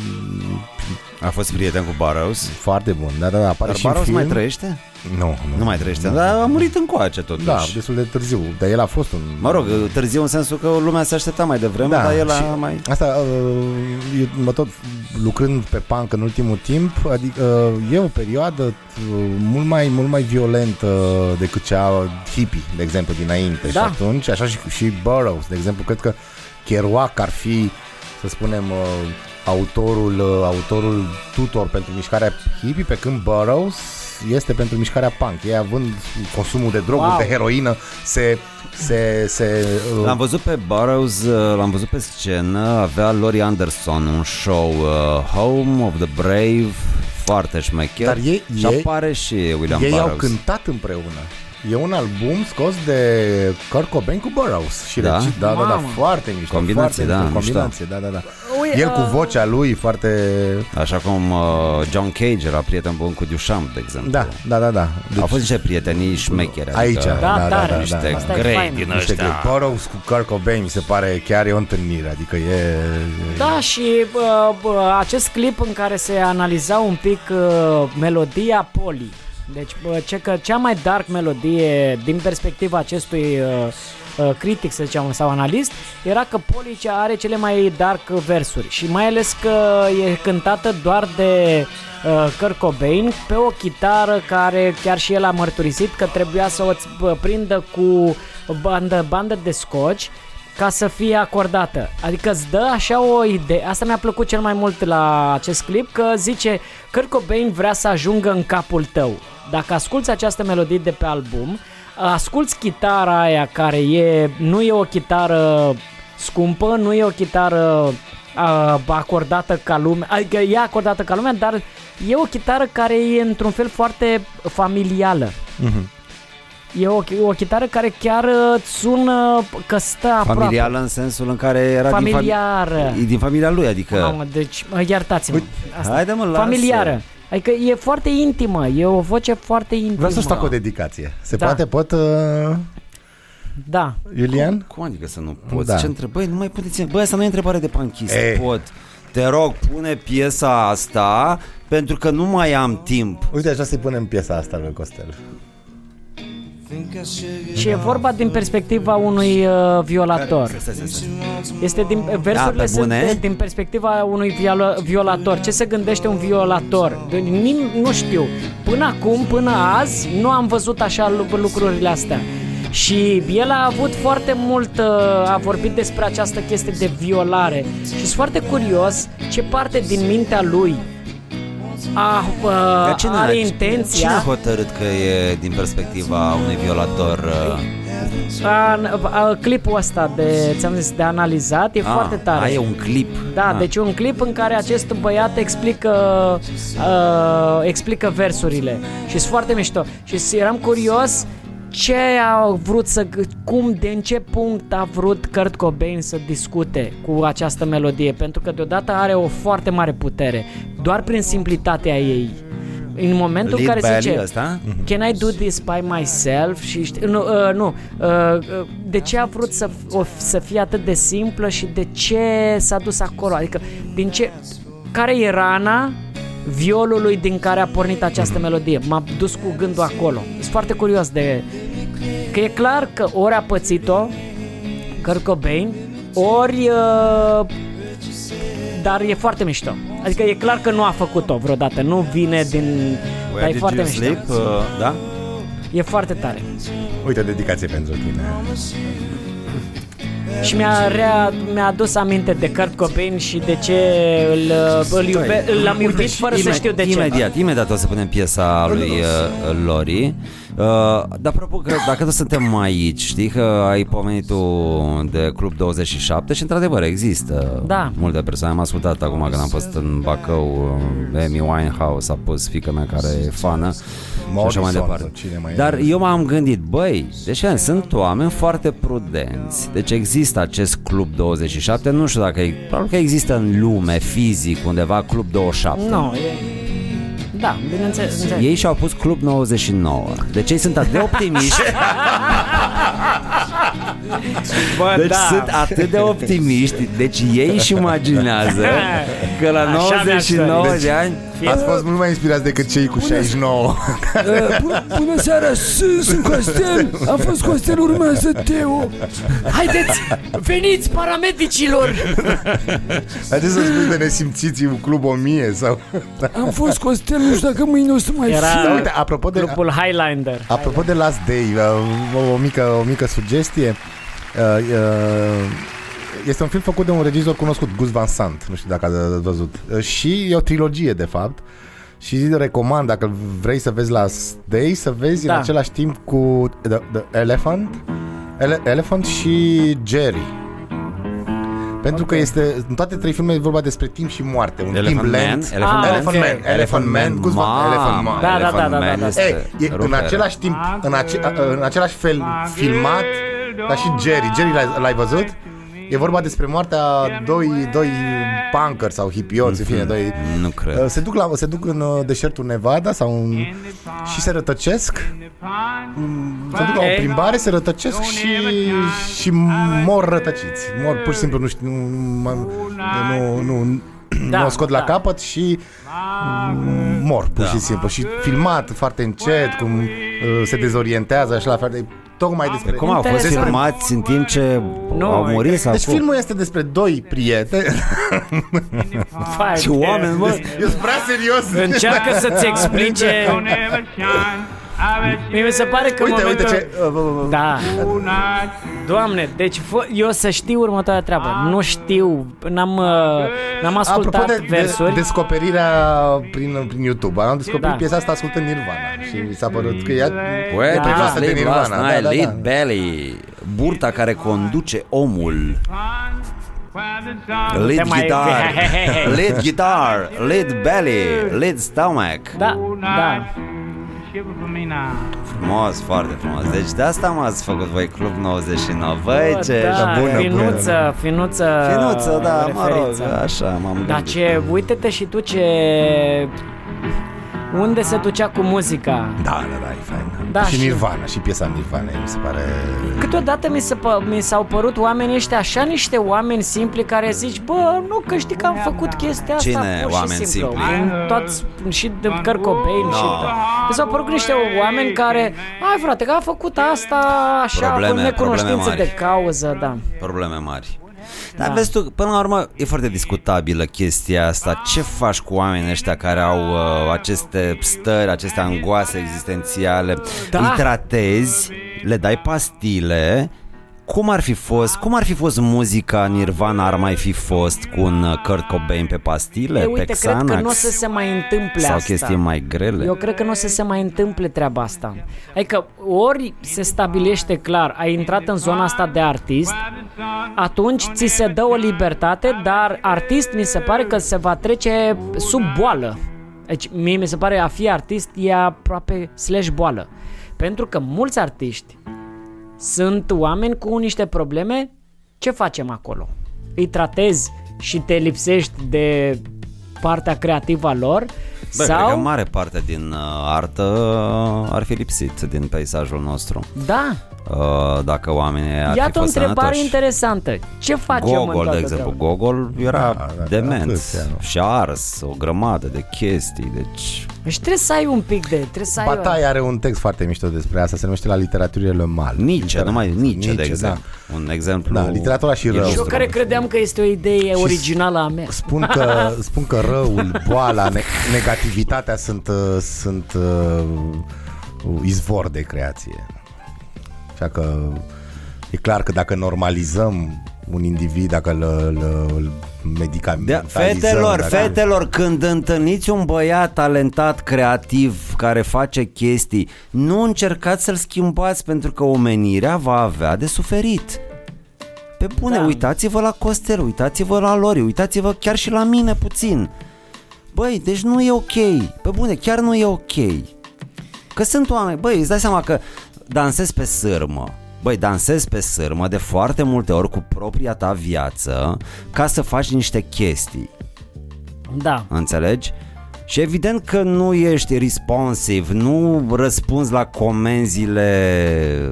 A fost prieten cu Burroughs. foarte bun, da, da, da, apare Dar și în Burroughs film. mai trăiește? Nu, nu, Nu mai trăiește, dar a murit încoace totuși. Da, destul de târziu, dar el a fost un... Mă rog, târziu în sensul că lumea se aștepta mai devreme, Da, dar el și a mai... Asta, uh, eu, mă tot lucrând pe punk în ultimul timp, adică uh, e o perioadă uh, mult mai, mult mai violentă decât cea hippie, de exemplu, dinainte. Da. Și atunci, așa și, și Burroughs, de exemplu, cred că Kerouac ar fi, să spunem, uh, autorul, uh, autorul tutor pentru mișcarea hippie, pe când Burroughs este pentru mișcarea punk. Ei având consumul de droguri, Wow. de heroină, se... se, se uh, L-am văzut pe Burroughs, uh, l-am văzut pe scenă, avea Laurie Anderson un show, uh, Home of the Brave, foarte șmecher. Dar ei- și ei- apare și William Ei Burroughs. au cântat împreună. E un album scos de Kurt Cobain cu Burroughs și Da? regi- da, da, da, Mamă. foarte mișto. Combinație, foarte da, mișto, mișto. combinație, da, da, da. Ui, El cu uh, vocea lui foarte... Așa cum uh, John Cage era prieten bun cu Duchamp, de exemplu. Da, da, da, da. Deci, Au fost niște prietenii șmechere. aici, adică, da, da, tare. da, da, niște da. Asta e grei fain. din Niște ăștia. grei. Burroughs cu Kurt Cobain mi se pare chiar e o întâlnire, adică e... Da, și uh, bă, acest clip în care se analiza un pic uh, melodia Poli. Deci, bă, ce că cea mai dark melodie din perspectiva acestui uh, uh, critic, să zicem, sau analist, era că Poli ce are cele mai dark versuri și mai ales că e cântată doar de uh, Kurt Cobain pe o chitară care chiar și el a mărturisit că trebuia să o ț- bă, prindă cu bandă, bandă de scoci ca să fie acordată. Adică îți dă așa o idee. Asta mi-a plăcut cel mai mult la acest clip, că zice Kurt Cobain vrea să ajungă în capul tău. Dacă asculți această melodie de pe album, asculți chitara aia care e, nu e o chitară scumpă, nu e o chitară a, acordată ca lumea, adică e acordată ca lumea, dar e o chitară care e într-un fel foarte familială. Mhm. E o, o chitară care chiar uh, sună că stă aproape. Familială în sensul în care era Familiară. din, fami- e din familia lui, adică... Mamă, deci, mă, iertați-mă. Asta. Haide mă, lasă. Familiară. Adică e foarte intimă, e o voce foarte intimă. Vreau să-ți fac o dedicație. Se Da. poate, pot, uh, Da. Cum, Iulian? cum adică să nu poți? Da. Ce întreb? Băi, nu mai puteți... Băi, asta nu e întrebare de panchist. Ei. Pot. Te rog, pune piesa asta pentru că nu mai am timp. Uite, așa să-i punem piesa asta lui Costel. Și e vorba din perspectiva unui uh, violator. Stai, stai, stai. Este din versurile pe sunt bune? din perspectiva unui viola, violator. Ce se gândește un violator? De, nim, nu știu. Până acum, până azi, nu am văzut așa lu- lucrurile astea. Și el a avut foarte mult, uh, a vorbit despre această chestie de violare. Și sunt foarte curios ce parte din mintea lui a, Dar uh, cine, are cine intenția... a hotărât că e din perspectiva unui violator? Uh... A, a, clipul ăsta de, ți-am zis, de analizat e ah, foarte tare. E un clip. Da, ah. deci un clip în care acest băiat explică uh, explică versurile și sunt foarte mișto. Și eram curios ce a vrut să, cum, de în ce punct a vrut Kurt Cobain să discute cu această melodie, pentru că deodată are o foarte mare putere, doar prin simplitatea ei. În momentul în care zice ăsta? Can I do this by myself? Și știi, nu, uh, nu uh, de ce a vrut să, o, să fie atât de simplă și de ce s-a dus acolo? Adică din ce, care e rana violului din care a pornit această melodie? M-a dus cu gândul acolo. Sunt foarte curios de... Că e clar că ori a pățit-o Kurt Cobain, ori... Uh, dar e foarte mișto. Adică e clar că nu a făcut-o vreodată. Nu vine din... Dar e foarte mișto. Sleep, uh, da? E foarte tare. Uite, dedicație pentru tine. Și mi-a, rea, mi-a adus aminte de Kurt Cobain și de ce îl, îl iube, l-am iubit fără să știu de ce. Imediat, imediat o să punem piesa lui uh, Lori. Uh, dar apropo că dacă tot suntem aici, știi că ai pomenit tu de Club douăzeci și șapte și într-adevăr există da. multe persoane. Am ascultat acum când am fost în Bacău, Amy Winehouse a pus fiica mea care e fană și așa mai departe. Dar eu m-am gândit, băi, deci sunt oameni foarte prudenți. Deci există acest Club douăzeci și șapte, nu știu dacă e, probabil că există în lume fizic undeva Club douăzeci și șapte. Nu, no, e... Da, bineînțeles. Ei și-au pus Club nouăzeci și nouă. Deci ei sunt atât de optimiști. Bă, deci da. sunt atât de optimiști. Deci ei își imaginează că la nouăzeci și nouă deci, de ani ați fost mult mai inspirați decât cei cu șaizeci și nouă. uh, bună, bună seara, sunt, sunt Costel. Am fost Costel, urmează Teo. Haideți, veniți paramedicilor. Haideți să spui de nesimțiți un Club o mie sau... Am fost Costel, nu știu dacă mâine o să mai Era da, uite, apropo de, grupul Highlander. Apropo de Last Day, o, o, mică, o mică sugestie. Uh, uh, Este un film făcut de un regizor cunoscut, Gus Van Sant, nu știu dacă ați văzut. Și e o trilogie, de fapt. Și recomand, dacă vrei să vezi Last Day, să vezi da. în același timp cu The, the Elephant, Ele- Elephant și Jerry. Pentru okay. că este, în toate trei filme e vorba despre timp și moarte. Un Elephant timp Man, lent. Elephant, ah, Man. Elephant Man, Man, Elephant Man, Gus Van Elephant Man. Da, da, da, da, da, da. Ei, e, în același timp, în, ace, în același fel filmat, dar și Jerry. Jerry l-ai, l-ai văzut? E vorba despre moartea doi, doi punkeri sau hippioți, în fine, doi... Nu cred. Se duc, la, se duc în deșertul Nevada sau în, și se rătăcesc. Se duc la o plimbare, se rătăcesc și, și mor rătăciți. Mor pur și simplu, nu știu, nu, nu, nu, da, nu o scot da. la capăt și mor, pur da. și simplu. Și filmat foarte încet, cum uh, se dezorientează, așa la fel de... Tocmai despre... Cum au fost despre... filmați în timp ce no, au murit? Sau deci cum? filmul este despre doi prieteni. Ce oameni, mă! Eu sunt prea serios. Încearcă să-ți explice. Mi se pare că uite, momentul... uite ce... Da. Doamne, deci fă, eu să știu următoarea treabă. Nu știu, n-am, n-am ascultat Apropo de, versuri. de descoperirea prin, prin YouTube. Am descoperit da. piesa asta ascultând Nirvana. Și mi s-a părut că ea e preluată de Nirvana. Da, da, da. Lead Belly, burta care conduce omul. Lead guitar, lead guitar, lead belly, lead stomach. Da, da. Frumos, foarte frumos. Deci de asta m-ați făcut voi Club nouăzeci și nouă. Băi, ce da, bună, finuță, finuță, finuță, da, referință. mă rog, așa m-am gândit. Dar ce, uite-te și tu ce... Unde se ducea cu muzica. Da, da, da, e fain. Da, și, și Nirvana, și piesa Nirvana, mi se pare... Câteodată mi, se, mi s-au părut oamenii ăștia așa niște oameni simpli care zici, bă, nu, că știi că am făcut chestia asta. Cine pur oameni și simplu. simpli? În toți, și de Kurt Cobain no. și tot. Mi s-au părut niște oameni care, hai frate, că a făcut asta așa, probleme, cu necunoștință de cauză, da. Probleme mari. Dar da. vezi tu, până la urmă e foarte discutabilă chestia asta. Ce faci cu oamenii ăștia care au uh, aceste stări, aceste angoase existențiale? Da. Îi tratezi, le dai pastile cum ar fi fost, cum ar fi fost muzica Nirvana, ar mai fi fost cu un Kurt Cobain pe pastile, e, pe uite, Xanax? cred că nu o să se mai întâmple sau asta. chestii mai grele? Eu cred că nu o să se mai întâmple treaba asta. Adică ori se stabilește clar, ai intrat în zona asta de artist, atunci ți se dă o libertate, dar artist mi se pare că se va trece sub boală. Deci mie mi se pare a fi artist e aproape slash boală. Pentru că mulți artiști sunt oameni cu niște probleme. Ce facem acolo? Îi tratezi și te lipsești de partea creativă a lor? Bă, sau... cred că mare parte din uh, artă uh, ar fi lipsit din peisajul nostru. Da. Uh, dacă oamenii ar Iată fi o fost întrebare sănătoși. interesantă. Ce facem în Gogol, toată de exemplu, treaba? Gogol era Da, da, dement atâția, nu? și a ars o grămadă de chestii, deci... Deci trebuie să ai un pic de... Trebuie să ai Bataille are un text foarte mișto despre asta, se numește La literaturile le mal. Nietzsche, numai Nietzsche, de Nietzsche, exemplu. da. Un exemplu... Da, literatura și rău. Și eu care credeam că este o idee Și originală a mea. Spun că, spun că răul, boala, ne- negativitatea sunt, uh, sunt uh, izvor de creație. Așa că e clar că dacă normalizăm un individ, dacă îl, îl, îl medicamentalizăm... Fetelor, dacă... fetelor, când întâlniți un băiat talentat, creativ, care face chestii, nu încercați să-l schimbați, pentru că omenirea va avea de suferit. Pe bune, Da. uitați-vă la Costel, uitați-vă la Lori, uitați-vă chiar și la mine puțin. Băi, deci nu e ok. Pe bune, chiar nu e ok. Că sunt oameni, băi, îți dai seama că dansezi pe sârmă. Băi, dansezi pe sârmă de foarte multe ori cu propria ta viață ca să faci niște chestii. Da. Înțelegi? Și evident că nu ești responsive, nu răspunzi la comenzile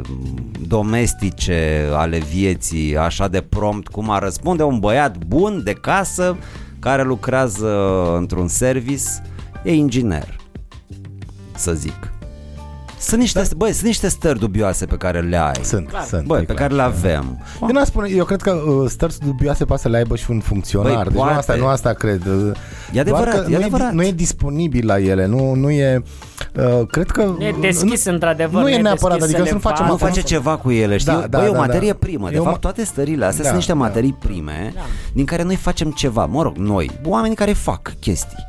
domestice ale vieții așa de prompt cum ar răspunde un băiat bun de casă care lucrează într-un service, e inginer, să zic. Sunt niște, da. Băi, sunt niște stări dubioase pe care le ai. Sunt, Clar. sunt. Băi, e pe clar. care le avem. Eu, n-aș spune, eu cred că uh, stări dubioase poate să le aibă și un funcționar. Băi, deci nu poate. asta, nu asta cred. E adevărat, Doar că e nu, adevărat. E, nu e disponibil la ele, nu, nu e... Uh, cred că... Nu e deschis, într-adevăr. Nu e nu neapărat, deschis adică să să nu le facem Nu vadă. face ceva cu ele, știi? Da, Da, da, Băi, da, o materie da. primă. De E o fapt, ma- toate stările astea Da, sunt niște da. materii prime Da. din care noi facem ceva. Mă rog, noi, oamenii care fac chestii.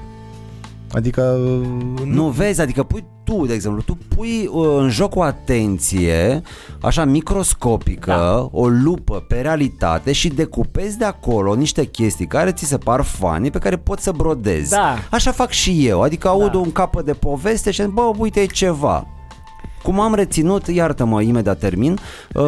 Adică... uh, Nu vezi? Adică pui tu, de exemplu, tu pui uh, în joc o atenție așa microscopică, Da. o lupă pe realitate și decupezi de acolo niște chestii care ți se par funny, pe care poți să brodezi. Da. Așa fac și eu, adică aud Da. un capăt de poveste și zic, bă, uite, e ceva. Cum am reținut, iartă-mă, imediat termin, uh,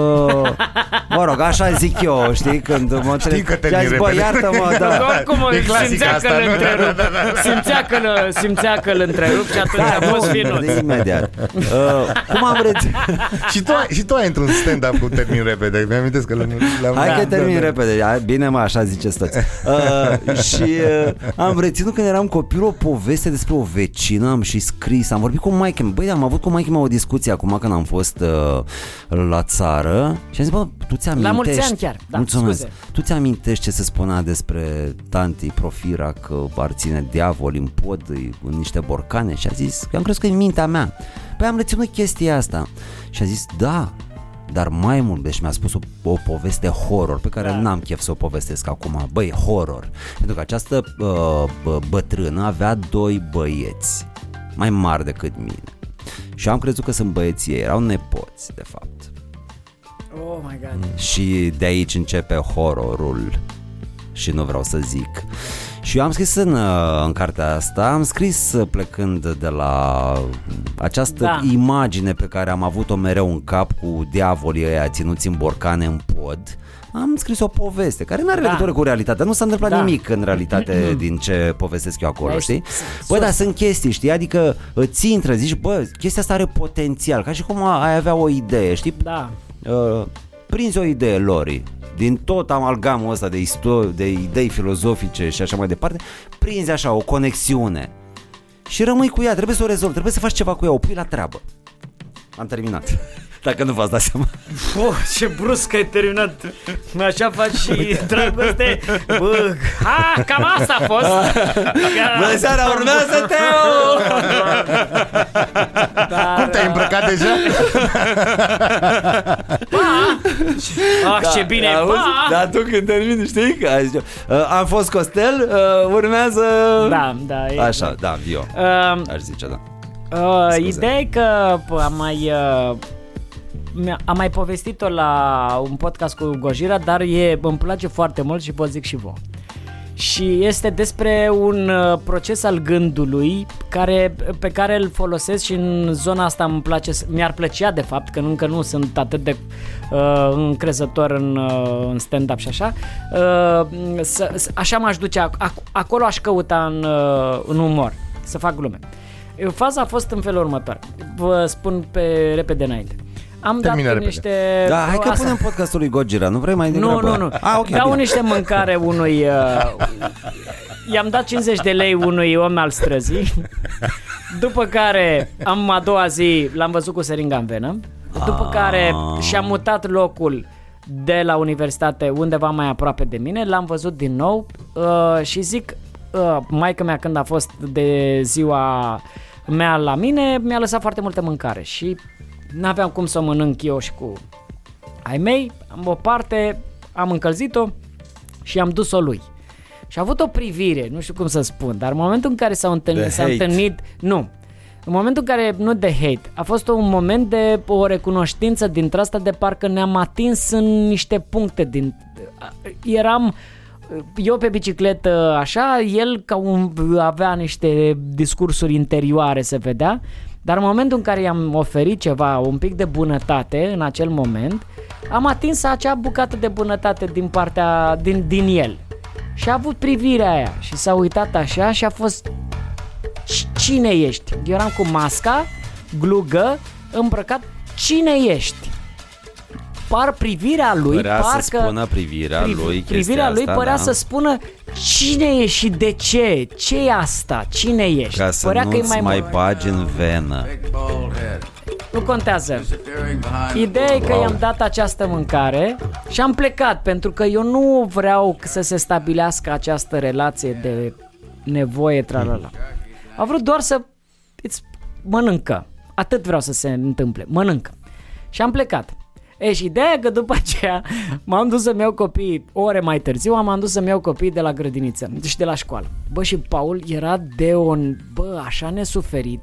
mă rog, așa zic eu, știi, când mă Știi că termin și-a zis, bă, repede. iartă-mă, da. Oricum E clasic simțea că asta, îl nu? întrerup. Simțea că îl- Simțea că îl întrerup și atunci a fost vinut. de imediat. Uh, cum am reținut? Și tu, ai, și tu ai într-un stand-up cu termin repede. Mi-am amintesc că l-am... l-am Hai da, că termin da, da. repede. Hai, bine mă, așa ziceți toți. Uh, și uh, am reținut când eram copil o poveste despre o vecină, am și scris, am vorbit cu maică-mea. Băi, am avut cu maică-mea o discuție acum când am fost uh, la țară și am zis, bă, tu ți-amintești? La mulți ani chiar, da, Mulțumesc. scuze. Tu ți-amintești ce se spunea despre tanti Profira că ar ține diavol în pod în niște borcane? Și a zis, eu am crezut că e în mintea mea. Păi am reținut chestia asta. Și a zis, da, dar mai mult, deci mi-a spus o, o poveste horror pe care Da. n-am chef să o povestesc acum. Băi, horror. Pentru că această uh, bă, bătrână avea doi băieți mai mari decât mine. Și eu am crezut că sunt băieții ei, erau nepoți, de fapt. Oh my God. Și de aici începe horrorul. Și nu vreau să zic. Și eu am scris în, în cartea asta, am scris plecând de la această Da. imagine pe care am avut-o mereu în cap cu diavolii ăia ținuți în borcane în pod. Am scris o poveste care nu are Da. legătură cu realitatea. Nu s-a întâmplat Da. nimic în realitate din ce povestesc eu acolo, Da, știi? s- Bă, dar sunt chestii, știi? Adică îți intră, zici, bă, chestia asta are potențial. Ca și cum ai avea o idee, știi? Da. Uh, prinzi o idee, Lori, din tot amalgamul ăsta de, isto- de idei filozofice și așa mai departe, prinzi așa o conexiune și rămâi cu ea, trebuie să o rezolvi, trebuie să faci ceva cu ea, o pui la treabă. Am terminat. Dacă nu v-ați dat seama. Oh, ce brusc ai terminat. Așa faci și dragoste. Bă, ha, cam asta a fost. Bună seara, urmează Teo! Dar, Cum te-ai îmbrăcat deja? Pa! Ah, ce bine, auzi? pa! Dar tu când termini, știi? Că ai zis, uh, am fost Costel, uh, urmează... Da, da. E, Așa, da, Vio. Uh, Aș zice, da. Uh, Scuze. ideea e că p- am mai uh, mi-a- am mai povestit-o la un podcast cu Gojira, dar e, îmi place foarte mult și vă zic și vouă. Și este despre un uh, proces al gândului care, pe care îl folosesc și în zona asta îmi place, mi-ar plăcea de fapt, că încă nu sunt atât de uh, încrezător în, uh, în stand-up și așa, uh, să, să, așa m-aș duce, ac- acolo aș căuta în, uh, în umor, să fac glume. Faza a fost în felul următor. Vă spun pe repede înainte. Am Termină dat repede. niște... Da, hai că Asta. punem podcastul lui Gojira, nu vrei mai Nu, degrabă? nu, nu. Ah, ok, Dau bine. niște mâncare unui... Uh, i-am dat cincizeci de lei unui om al străzii. După care am a doua zi l-am văzut cu seringa în venă. După care și-am mutat locul de la universitate undeva mai aproape de mine. L-am văzut din nou uh, și zic... Uh, maică mea când a fost de ziua mea la mine mi-a lăsat foarte multă mâncare și n-aveam cum să o mănânc eu și cu ai mei. Am o parte, am încălzit-o și am dus-o lui. Și a avut o privire, nu știu cum să spun, dar în momentul în care s-au întâlnit, s-a întâlnit, nu, în momentul în care, nu de hate, a fost un moment de o recunoștință dintre asta de parcă ne-am atins în niște puncte din... Eram... Eu pe bicicletă așa, el ca un, avea niște discursuri interioare, se vedea, dar în momentul în care i-am oferit ceva, un pic de bunătate în acel moment, am atins acea bucată de bunătate din partea, din, din el. Și a avut privirea aia și s-a uitat așa și a fost: cine ești? Eu eram cu masca, glugă, îmbrăcat, cine ești? Par privirea lui, părea parcă să spună privirea priv, lui privirea lui asta, părea da? să spună cine ești și de ce, ce e asta, cine ești. Ca să părea nu-ți că e mai, mai mult. bagi în venă. Nu contează. Ideea e că Wow. i-am dat această mâncare și am plecat, pentru că eu nu vreau să se stabilească această relație de nevoie, tralala. Am vrut doar să îți mănâncă. Atât vreau să se întâmple, mănâncă. Și am plecat. E, și ideea e că după aceea m-am dus să-mi iau copiii, ore mai târziu, m-am dus să-mi iau copiii de la grădiniță și de la școală. Bă, și Paul era de un, bă, așa nesuferit.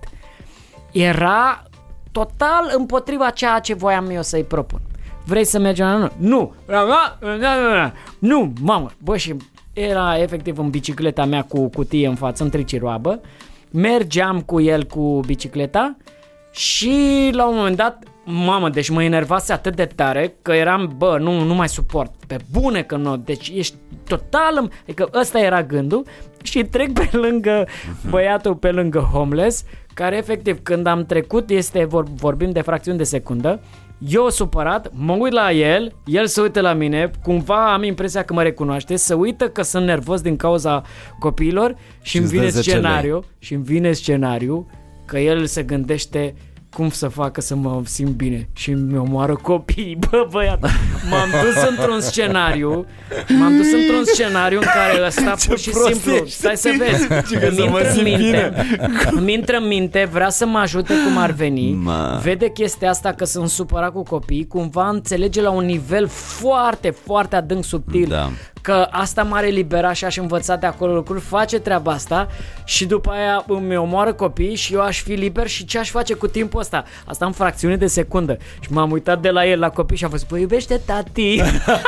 Era total împotriva ceea ce voiam eu să-i propun. Vrei să mergem la... Nu! Nu! Nu, mamă! Bă, și era efectiv în bicicleta mea cu cutie în față, în triciroabă. Mergeam cu el cu bicicleta și la un moment dat, mamă, deci mă enervase atât de tare că eram, bă, nu, nu mai suport. Pe bune că nu, deci ești total... Adică ăsta era gândul și trec pe lângă băiatul, pe lângă homeless, care efectiv când am trecut, este, vor, vorbim de fracțiuni de secundă, eu supărat, mă uit la el, el se uită la mine, cumva am impresia că mă recunoaște, se uită că sunt nervos din cauza copiilor și îmi vine scenariu, și îmi vine scenariu că el se gândește cum să facă să mă simt bine și mi omoară copiii. Bă, băiat, m-am dus într-un scenariu, m-am dus într-un scenariu în care ăsta pur și simplu, stai să vezi, îmi intră în minte, îmi intră în minte, vrea să mă ajute cum ar veni, Ma. vede chestia asta că sunt supărat cu copiii, cumva înțelege la un nivel foarte, foarte adânc, subtil, Da. că asta m-ar elibera și aș învăța de acolo lucruri, face treaba asta și după aia îmi omoară copiii și eu aș fi liber și ce aș face cu timpul ăsta? Asta în fracțiune de secundă. Și m-am uitat de la el la copii și am fost: bă, iubește tati.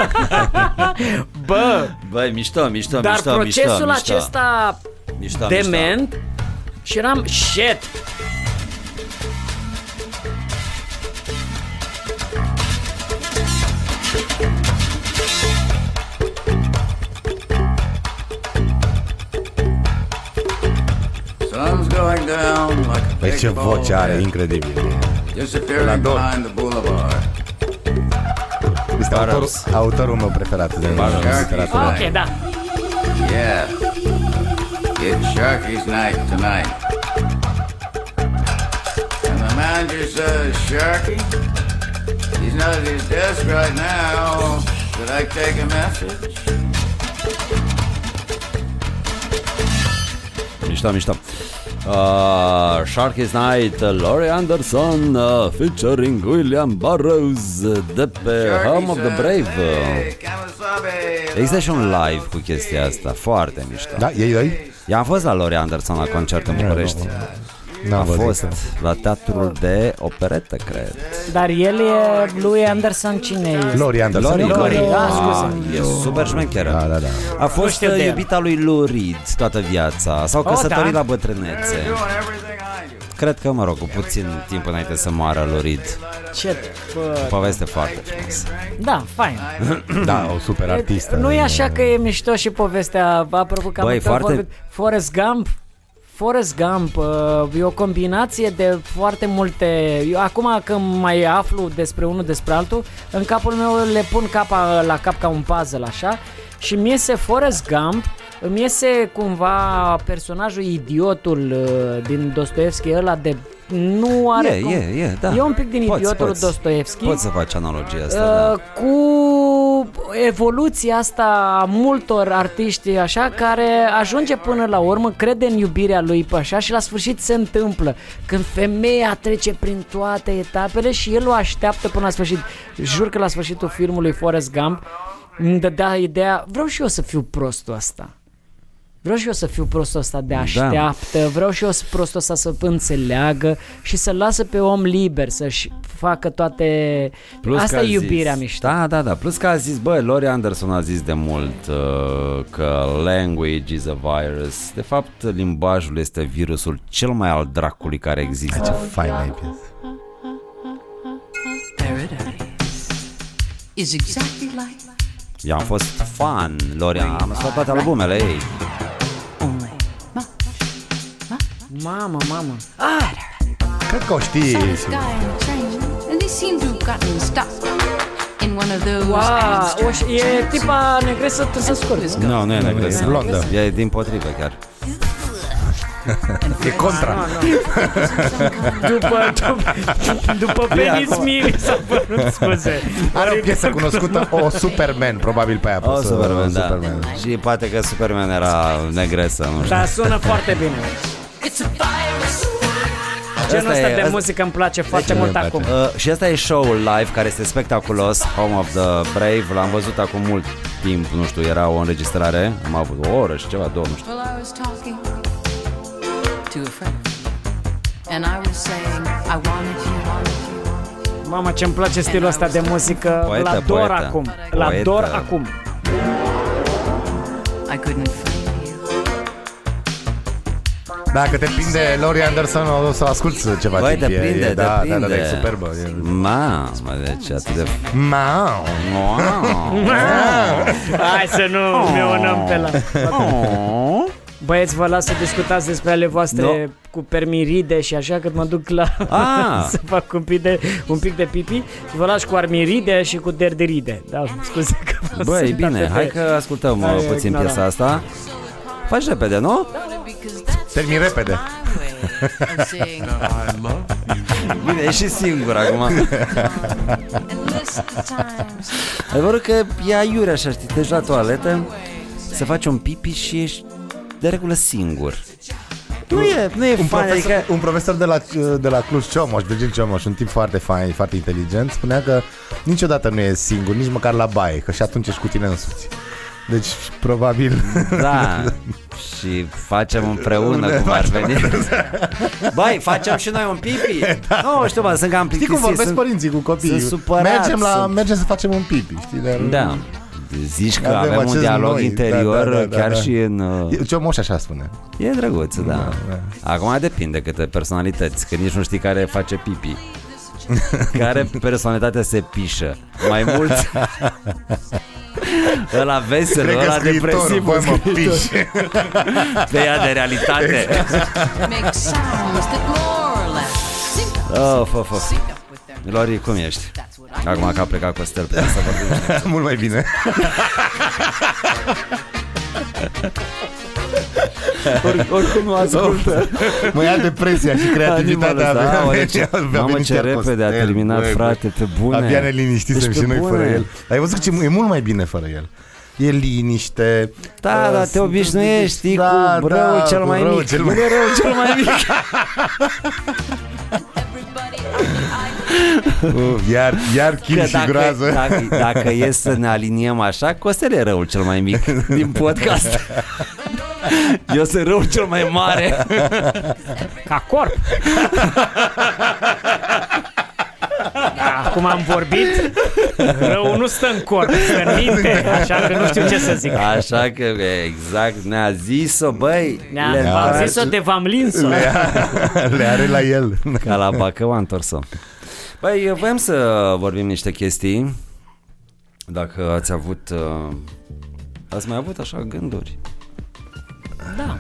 Bă, Băi, mișto, mișto, dar mișto, procesul mișto, acesta mișto, dement și eram shit. Sun's going down like a Păi ce big bald voce are, head, incredibil. disappearing ador. behind the boulevard. Este autorul, Barnes. autorul meu preferat de literatură. Ok, da. Yeah, it's Sharky's night tonight. And the manager says, Sharky, He's not at his desk right now. Should I take a message? Mișto, mișto. Uh, Sharky's Night, Laurie Anderson uh, featuring William Burroughs de pe Home of the Brave. Există și un live cu chestia asta, foarte mișto. Da, ei doi? Eu am fost la Laurie Anderson la concert în București. A fost la teatrul de operetă, cred. Dar el e lui Anderson, cine e? Laurie Anderson. Laurie, Laurie, Laurie. da, Ah, scuze. e super șmecheră. Da, da, da. A fost știu de el. iubita lui Lou Reed toată viața. S-au Oh, căsătorit da? la bătrânețe. Cred că, mă rog, cu puțin timp înainte să moară Lou Reed. Ce? Bă, Poveste foarte frumoasă. da, fain. Da, o super artistă. Nu e așa că e mișto și povestea, apropo că am Băi, tot foarte- vorbit, Forrest Gump. Forrest Gump uh, e o combinație de foarte multe. Eu acum când mai aflu despre unul despre altul, în capul meu le pun capa la cap ca un puzzle așa și mi iese Forrest Gump, îmi iese cumva personajul idiotul uh, din Dostoevski, ăla de nu are E, cum. e, e, da. E un pic din Poți, idiotul poți. Dostoevski. Poți să faci analogia asta, Uh, da. cu evoluția asta a multor artiști așa care ajunge până la urmă, crede în iubirea lui pe așa și la sfârșit se întâmplă când femeia trece prin toate etapele și el o așteaptă până la sfârșit. Jur că la sfârșitul filmului Forrest Gump îmi dădea ideea, vreau și eu să fiu prostul ăsta. Vreau și eu să fiu prostul ăsta de așteaptă, da. Vreau și eu să prostul ăsta să înțeleagă și să lasă pe om liber să-și facă toate... Plus Asta că e a iubirea zis, mișto. Da, da, da. Plus că a zis, bă, Laurie Anderson a zis de mult uh, că language is a virus. De fapt, limbajul este virusul cel mai al dracului care există. Ce faină e piesă. Paradise is exactly like Eu am fost fan, Laurie, am ascultat toate albumele ei. only much, much Mamă, mamă. Cred că o știi. Saw this guy in a train, and they seem to have gotten stuck in one of those Wow, o, ș- e tipa negresă să scurt. Nu, nu e negresă. e blondă. E din potrivă chiar. E contra. După, după, după Penny Smith s-a părut, scuze. Are o piesă cunoscută, o Superman, probabil pe aia. O, poți să- Superman, da. Superman. Și poate că Superman era negresă, nu știu. Dar sună foarte bine. It's a virus. Genul Asta ăsta e- de asta- muzică îmi place foarte mie mult îmi acum. place. Uh, și asta e show-ul live care este spectaculos, Home of the Brave. L-am văzut acum mult timp, nu știu, era o înregistrare. Am avut o oră și ceva, două, nu știu. Well, I was talking to a friend, and I was saying I wanted you, wanted you, wanted you. Mamă, ce-mi place stilul ăsta de muzică. Poetă, La dor poetă. acum. La Poetă. dor acum. I couldn't find you. Dacă te prinde Laurie Anderson, o să asculti ceva Băi, timp. te E- prinde, e- te da, da, prinde. da, da, e superbă. E- Mamă, deci atât de... Mau. Wow. Hai să nu ne unăm pe la... Băieți, vă las să discutați despre ale voastre No. cu permiride și așa, cât mă duc la Ah. să fac un pic de, un pic de pipi. Și vă las cu armiride și cu derderide. Da, scuze că vă Băi, sunt bine, atât hai de- că ascultăm uh, Hai, puțin ignora. piesa asta. Faci repede, nu? Because that's Termin repede. my way of saying Bine, e și singur acum. and list the times. Adevărul că e aiure așa, știi, te duci la toaletă să faci un pipi și ești de regulă singur. Nu e, nu e Un fain, profesor, adică... un profesor de la, de la Cluj, Ciomoș, Virgil Ciomoș, un tip foarte fain, foarte inteligent, spunea că niciodată nu e singur, nici măcar la baie, că și atunci ești cu tine însuți. Deci, probabil... Da, și facem împreună cum ar veni. Băi, facem și noi un pipi? Nu știu, bă, sunt cam Știi cum plictisit. vorbesc sunt- părinții cu copiii? sunt supărați, Mergem, la, sunt- mergem să facem un pipi, știi? Dar... Da. Zici că Avem avem, un acest dialog noi, interior, da, da, da, da, chiar da. și în... uh, Ciomoș așa spune. E drăguț, da. Da, da. Acum depinde câte personalități, că nici nu știi care face pipi. Care personalitatea se pișă. Mai mult ăla vesel, Cred că ăla scriitorul, depresiv, băi, mă scriitor. piși. Pe ea de realitate. Make sounds that more or less sync up, Of, of, of. sync up with their Lori, cum ești? That's what I Acum că a plecat Costel, putem să vorbim. Mult mai bine. Or, oricum nu ascultă. Mă ia depresia și creativitatea. Mamă, ce repede a terminat, frate, pe bune. Abia ne liniștisem deci și noi bune. fără el. Ai văzut că e mult mai bine fără el. E liniște. Da, da, te obișnuiești, știi, da, cu răul da, cel mai rău mic. Cel mai... răul cel mai mic. uh, iar iar chin și dacă, groază. Dacă, dacă e să ne aliniem așa, Costel e răul cel mai mic din podcast. Eu sunt răul cel mai mare. Ca corp. Acum am vorbit. Rău nu stă în corp, stă în minte. Așa că nu știu ce să zic. Așa că exact, ne-a zis-o, băi. Ne-a zis-o de v-am lins-o. Le, le are la el. Ca la Bacău a întors-o. Băi, voiam să vorbim niște chestii. Dacă ați avut uh, ați mai avut așa gânduri? Da.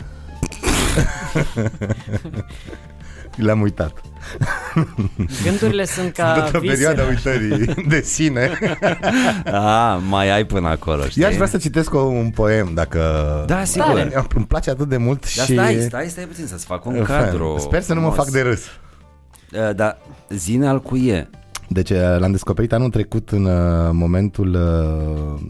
Le-am uitat. Gândurile sunt ca După vise. perioada uitării de sine. Ah, mai ai până acolo, știi? Eu aș vrea să citesc un poem, dacă... Da, sigur. Da, îmi place atât de mult. Dar și... stai, stai, stai puțin să-ți fac un cadru. Sper să nu mă fac de râs. uh, Dar zi-ne al cui e. Deci l-am descoperit anul trecut în uh, momentul uh,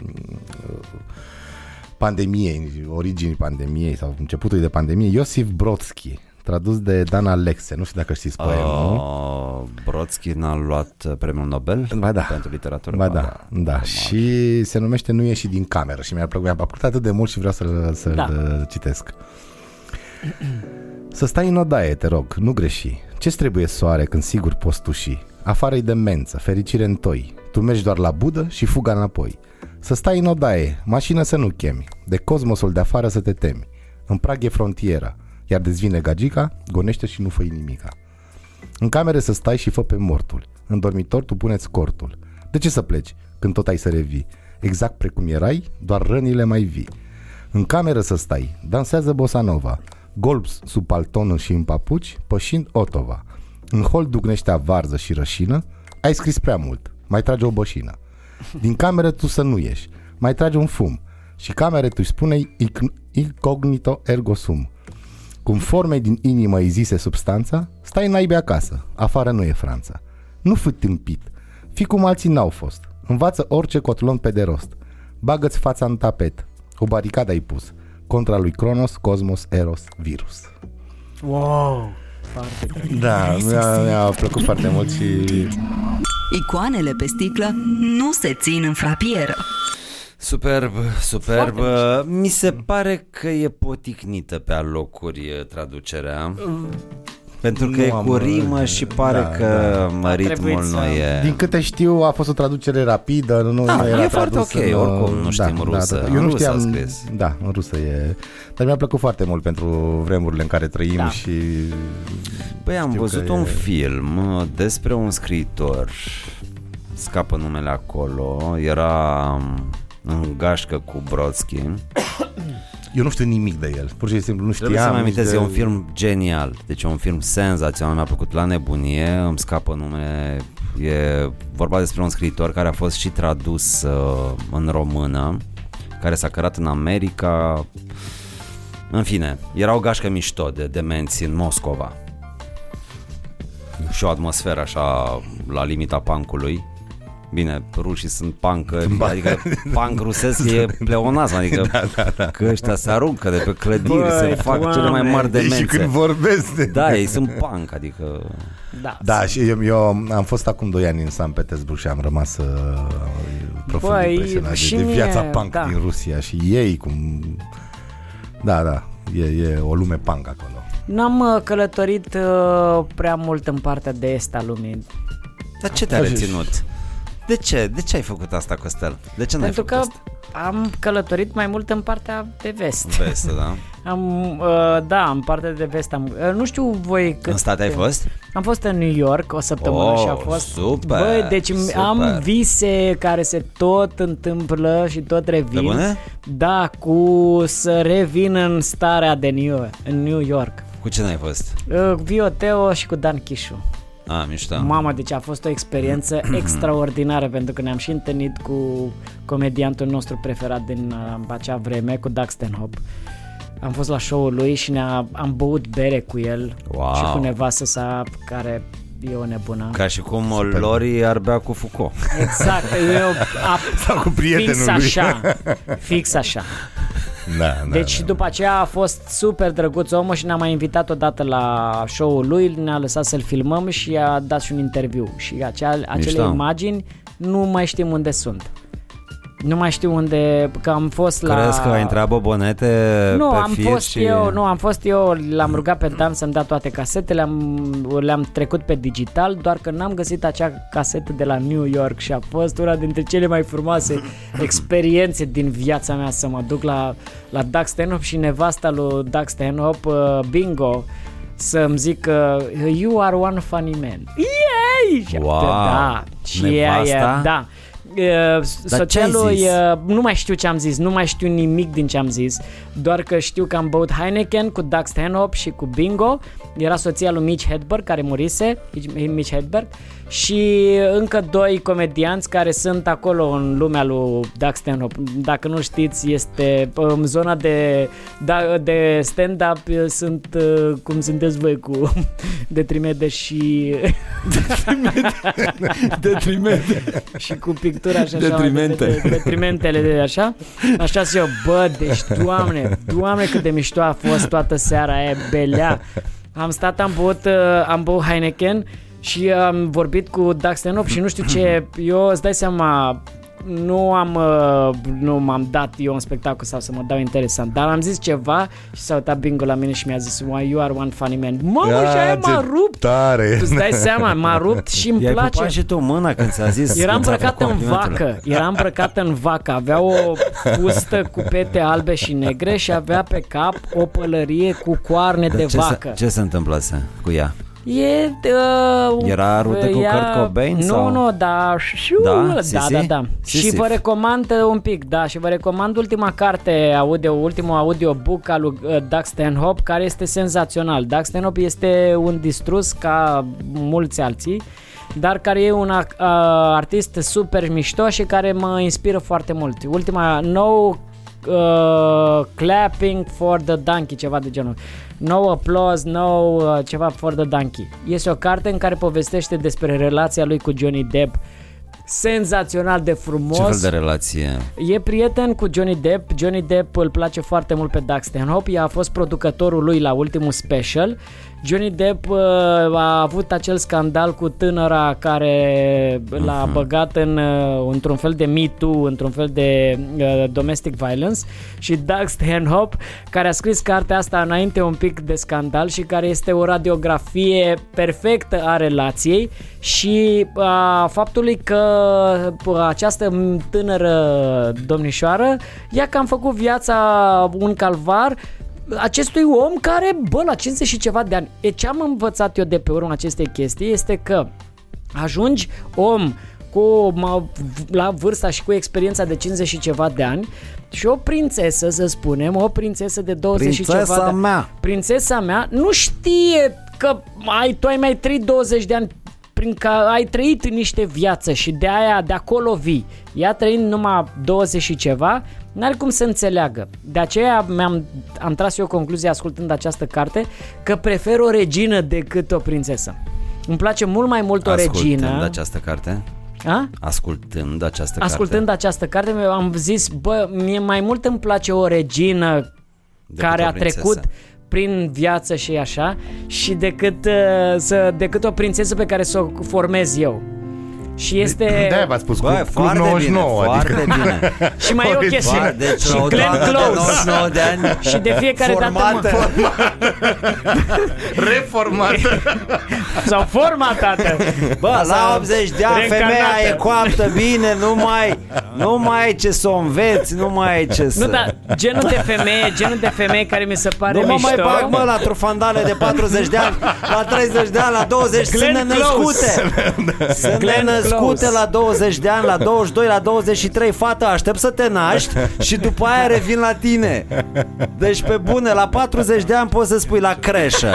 pandemiei, originii pandemiei sau începutul de pandemie. Iosif Brodski, tradus de Dan Alexe. Nu știu dacă știți poemul. uh, Brodski n-a luat premiul Nobel ba da. pentru literatură. Ba da, da. da. Și se numește Nu ieși din cameră. Și mi-a plăcut, mi-a plăcut atât de mult și vreau să-l, să-l da. citesc. Să stai în odaie, te rog, nu greși. Ce-ți trebuie soare când sigur poți tuși? Afară-i demență, fericire în toi. Tu mergi doar la budă și fuga înapoi. Să stai în odaie, mașină să nu chemi. De cosmosul de afară să te temi. În prag e frontiera, iar dezvine gagica, gonește și nu fă-i nimica. În camere să stai și fă pe mortul. În dormitor tu pune-ți cortul. De ce să pleci când tot ai să revii? Exact precum erai, doar rănile mai vii. În cameră să stai, dansează bossa nova. Golb sub paltonul și în papuci, pășind Otova. În hol ducneștea varză și rășină, ai scris prea mult, mai trage o bășină. Din cameră tu să nu ieși, mai trage un fum. Și camere tu-i spune incognito ergo sum. Cum formei din inimă îi zise substanța, stai naibii acasă, afară nu e Franța. Nu fii tâmpit, fii cum alții n-au fost. Învață orice cotlon pe de rost. Bagă-ți fața în tapet, o baricadă ai pus. Contra lui Cronos, Cosmos, Eros, Virus. Wow! Foarte da, mi-a, mi-a plăcut foarte mult și... Icoanele pe sticlă nu se țin în frapieră. Superb, superb. Mi se pare că e poticnită pe alocuri traducerea. Pentru că nu e cu rimă și pare da, că da. ritmul nu e... Din câte știu a fost o traducere rapidă. Nu, da, nu era e foarte ok, în, oricum nu știm da, rusă. Da, da, eu nu știam, scris. Da, în rusă e. Dar mi-a plăcut foarte mult pentru vremurile în care trăim da. și... Băi, am văzut un e... film despre un scriitor, scapă numele acolo, era în gașcă cu Brodski. Eu nu știu nimic de el, pur și simplu nu știam. Trebuie să-mi amintesc, de... e un film genial. Deci e un film senzațional, mi-a plăcut la nebunie. Îmi scapă numele. E vorba despre un scriitor care a fost și tradus uh, în română, care s-a cărat în America. În fine, era o gașcă mișto de demenți în Moscova și o atmosferă așa la limita punkului. Bine, rușii sunt punk, adică punk rusesc e pleonazm, adică da, da, da. că ăștia se aruncă de pe clădiri, Băi, se fac oameni. Cele mai mari demențe. Și când vorbesc de... Da, ei sunt punk, adică... Da, da și eu, eu am fost acum doi ani în Sankt Petersburg și am rămas uh, profund Băi, impresionat de, de viața punk da. din Rusia și ei cum... Da, da, e, e o lume punk acolo. N-am uh, călătorit uh, prea mult în partea de est a lumii. Dar ce te-a reținut? De ce? De ce ai făcut asta, Costel? De ce n-ai Pentru făcut asta? Pentru că am călătorit mai mult în partea de vest. Vest, da? Am, uh, da, în partea de vest am, uh, nu știu voi cât... În state ai fost? Am fost în New York o săptămână oh, și a fost... super! Băi, deci super. am vise care se tot întâmplă și tot revin. De bune? Da, cu să revin în starea de New York. În New York. Cu cine ai fost? Uh, Vio Teo și cu Dan Chișu. Ah, mișto. Mamă, deci a fost o experiență extraordinară pentru că ne-am și întâlnit cu comediantul nostru preferat din uh, acea vreme, cu Doug Stanhope. Am fost la show-ul lui și ne-a, am băut bere cu el Wow. și cu nevastă sa care e o nebună. Ca și cum Super. Lori ar bea cu Foucault. Exact, eu, a, Sau cu prietenul fix lui. așa, fix așa. Da, da, Deci da. după aceea a fost super drăguț omul și ne-a mai invitat odată la show-ul lui, ne-a lăsat să-l filmăm și a dat și un interviu. Și acea, acele Mișto. imagini nu mai știm unde sunt. Nu mai știu unde, că am fost la... Crezi că ai intrat bobonete Nu, pe am fir fost și... eu, nu, am fost eu, l-am rugat pe Dan să-mi dea toate casetele, am, le-am trecut pe digital, doar că n-am găsit acea casetă de la New York și a fost una dintre cele mai frumoase experiențe din viața mea să mă duc la, la Doug Stanhope și nevasta lui Doug Stanhope, uh, Bingo, să-mi zică you are one funny man. Yay! Și Wow! Da, și Nevasta? ea, da. Uh, socialul, ce-ai zis? uh, nu mai știu ce am zis, nu mai știu nimic din ce am zis, doar că știu că am băut Heineken cu Doug Stanhope și cu Bingo, era soția lui Mitch Hedberg care murise, Mitch Hedberg, și încă doi comedianți care sunt acolo în lumea lui Doug Stanhope. Dacă nu știți, este în zona de, de stand-up, sunt uh, cum sunteți voi cu Detrimede și Detrimede. și cu pictura și așa, Detrimente. de, de, detrimentele de așa. Așa și eu, bă, deci doamne, doamne cât de mișto a fost toată seara aia, belea. Am stat, am băut, uh, am băut Heineken și am vorbit cu Doug Stanhope și nu știu ce, eu îți dai seama, nu am uh, nu m-am dat eu un spectacol sau să mă dau interesant, dar am zis ceva și s-a uitat Bingo la mine și mi-a zis why you are one funny man. Mamă, și aia m-a rupt. Tare. Tu îți dai seama, m-a rupt și îmi I-ai place. pupat și tu mâna când ți-a zis. Era când ți-a îmbrăcată făcut în complimentele. vacă, era îmbrăcată în vacă, avea o fustă cu pete albe și negre și avea pe cap o pălărie cu coarne de ce vacă. Se, ce se întâmplase cu ea? E, uh, Era rudă cu ea- Kurt Cobain Nu, sau? nu, da, șu, Da? da, Sisi? da, da. Sisi. Și vă recomand uh, un pic, da, și vă recomand ultima carte audio, ultimul audiobook al lui uh, Doug Stanhope, care este senzațional. Doug Stanhope este un distrus ca mulți alții, dar care e un uh, artist super mișto și care mă inspiră foarte mult. Ultima, No uh, Clapping for the Donkey, ceva de genul. No applause, no uh, ceva for the donkey. Este o carte în care povestește despre relația lui cu Johnny Depp. Senzațional de frumos. Ce fel de relație? E prieten cu Johnny Depp. Johnny Depp îl place foarte mult pe Doug Stanhope. Ea a fost producătorul lui la ultimul special. Johnny Depp uh, a avut acel scandal cu tânăra care uh-huh. l-a băgat în, uh, într-un fel de Me Too, într-un fel de uh, domestic violence, și Doug Stanhope, care a scris cartea asta înainte un pic de scandal și care este o radiografie perfectă a relației și a faptului că această tânără domnișoară ia că am făcut viața un calvar acestui om care, bă, la cincizeci și ceva de ani. E, ce am învățat eu de pe urma acestei chestii este că ajungi om cu la vârsta și cu experiența de cincizeci și ceva de ani și o prințesă, să spunem, o prințesă de douăzeci Prințesa și ceva de ani. mea. Prințesa mea nu știe că ai, tu ai mai trăit douăzeci de ani prin care ai trăit niște viață și de aia de acolo vii. Ea trăind numai douăzeci și ceva, n-are cum să înțeleagă. De aceea mi-am, am tras eu concluzia ascultând această carte că prefer o regină decât o prințesă. Îmi place mult mai mult o Ascultând regină. această carte? A? Ascultând această Ascultând carte? această carte am zis, bă, mie mai mult îmi place o regină Decât care o a prințesă. trecut prin viață și așa, și decât, uh, să, decât o prințesă pe care să o formez eu. Și este... De-aia v-a spus Bă, Club foarte nouăzeci și nouă, bine, adică... foarte bine. Și mai e o chestie. Bă, deci și la o Glenn doamnă de Close. nouăzeci și nouă de ani Și de fiecare formată. dată mă... Reformată. Sau formatată. Bă, la optzeci de ani reîncarnată. femeia e coaptă bine, nu mai, nu mai ai ce să o înveți, nu mai ai ce să... Nu, dar genul de femeie, genul de femeie care mi se pare Nu mă mișto. mai bag, mă, la trufandale de patruzeci de ani, la treizeci de ani, la douăzeci, sunt Glenn nenăscute. Sunt Glenn nenăscute Close. la douăzeci de ani, la douăzeci și doi, la douăzeci și trei, fată, aștept să te naști și după aia revin la tine. Deci pe bune, la patruzeci de ani poți poți să spui la creșă.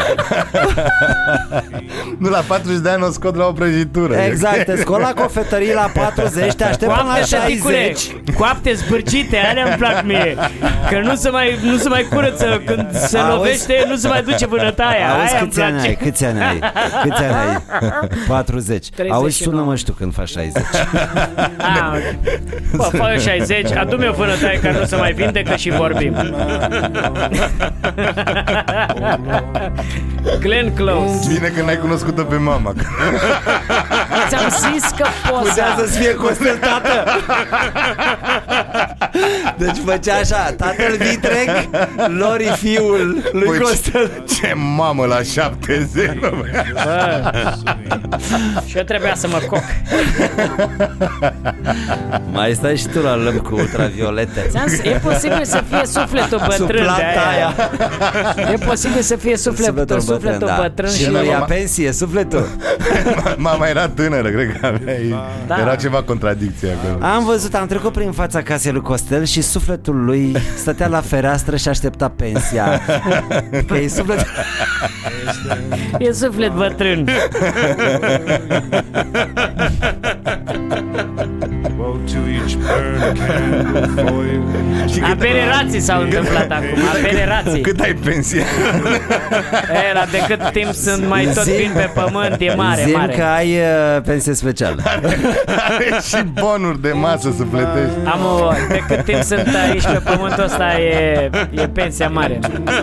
Nu, la patruzeci de ani o scot la o prăjitură. Exact, te scot la cofetărie la patruzeci, te aștept până la șaizeci. Coapte zbârcite, alea îmi plac mie. Că nu se mai, nu se mai curăță. Când se Auzi? lovește, nu se mai duce vânătaia. Auzi, Aia îmi câți ani place. ai? Câți ani ai? Câți ani ai? patruzeci. treizeci Auzi, și nouă. sună-mă și tu când faci șaizeci. Ah, bă, fă eu șaizeci, adu-mi o vânătaie care nu se mai vindecă și vorbim. Glenn Close. Bine că n-ai cunoscut-o pe mama. Ți-am zis că poți Putea să-ți fie Costel tată. Deci făcea așa: tatăl vitreg, Lori fiul lui Păi, Costel. ce mamă la șapte zero. Și eu trebuia să mă coc. Mai stai și tu la lămpi cu ultraviolete. Ți-am zis, e posibil să fie sufletul bătrân de planta aia. E posibil să fie sufletul, sufletul da. bătrân Și și nu ia mama- pensie, sufletul. Mama era tânără, cred că avea, Da. era ceva contradicție acolo. Am văzut, am trecut prin fața casei lui Costel și sufletul lui stătea la fereastră și aștepta pensia. Că e suflet... e suflet bătrân. Abererații s-au întâmplat acum. Abererații. Cât ai pensie? Era de cât timp sunt mai tot vin pe pământ. E mare, Zim mare. că ai uh, pensie specială. Are și bonuri de masă să plătești. Am o, de cât timp sunt aici pe pământul ăsta e, e pensia mare.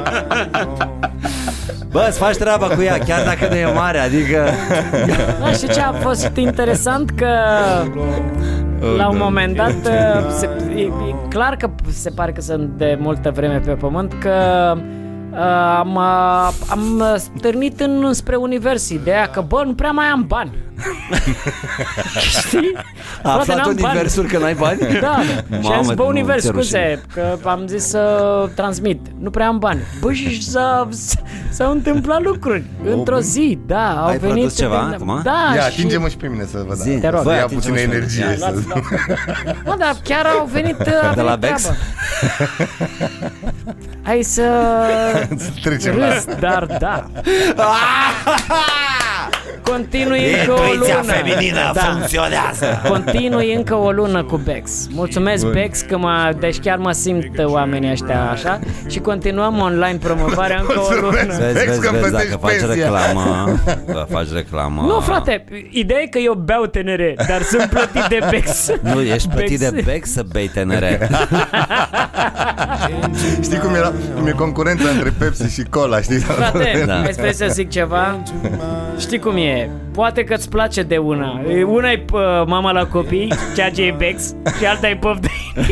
Bă, îți faci treaba cu ea, chiar dacă nu e mare, adică... Da, și ce a fost interesant că la un moment dat se, e, e clar că se pare că sunt de multă vreme pe pământ, că uh, am, uh, am stârnit în, spre univers ideea că bă, nu prea mai am bani. Știi? A Frate, aflat n-am bani. universul că n-ai bani? Da, și am zis, bă, nu, univers, ți-e scuze, că am zis să transmit. Nu prea am bani. Bă, și s-a, s-au întâmplat lucruri. Într-o zi, da, au Ai venit... produs ceva din- acum? Da, Ia, și... atinge-mă și pe mine să văd. Zi, Te rog. bă, Ia atinge-mă puțină și pe mine. energie. Ia, Să... luați, Mă, dar chiar au venit... A De la venit Bex? treaba. Hai să... Trecem la... Râs, dar da. Continui încă o Intuiția lună. feminină Da. funcționează. Continui încă o lună cu Bex. Mulțumesc, Bun. Bex, că mă, deci chiar mă simt oamenii ăștia așa. Și continuăm online promovarea încă o lună. Mulțumesc. Vezi, Bex, vezi, că vezi, plătești dacă faci pensia. reclamă, bă, faci reclamă. Nu, frate, ideea e că eu beau T N R, dar sunt plătit de Bex. Nu, ești plătit Bex. de Bex să bei T N R. Știi cum era? Cum e concurența între Pepsi și Cola, știi? Frate, Da. îți vrei să zic ceva? Știi cum e? Poate că îți place de una. Una e uh, mama la copii, ceea ce e Bex, și alta e poftă.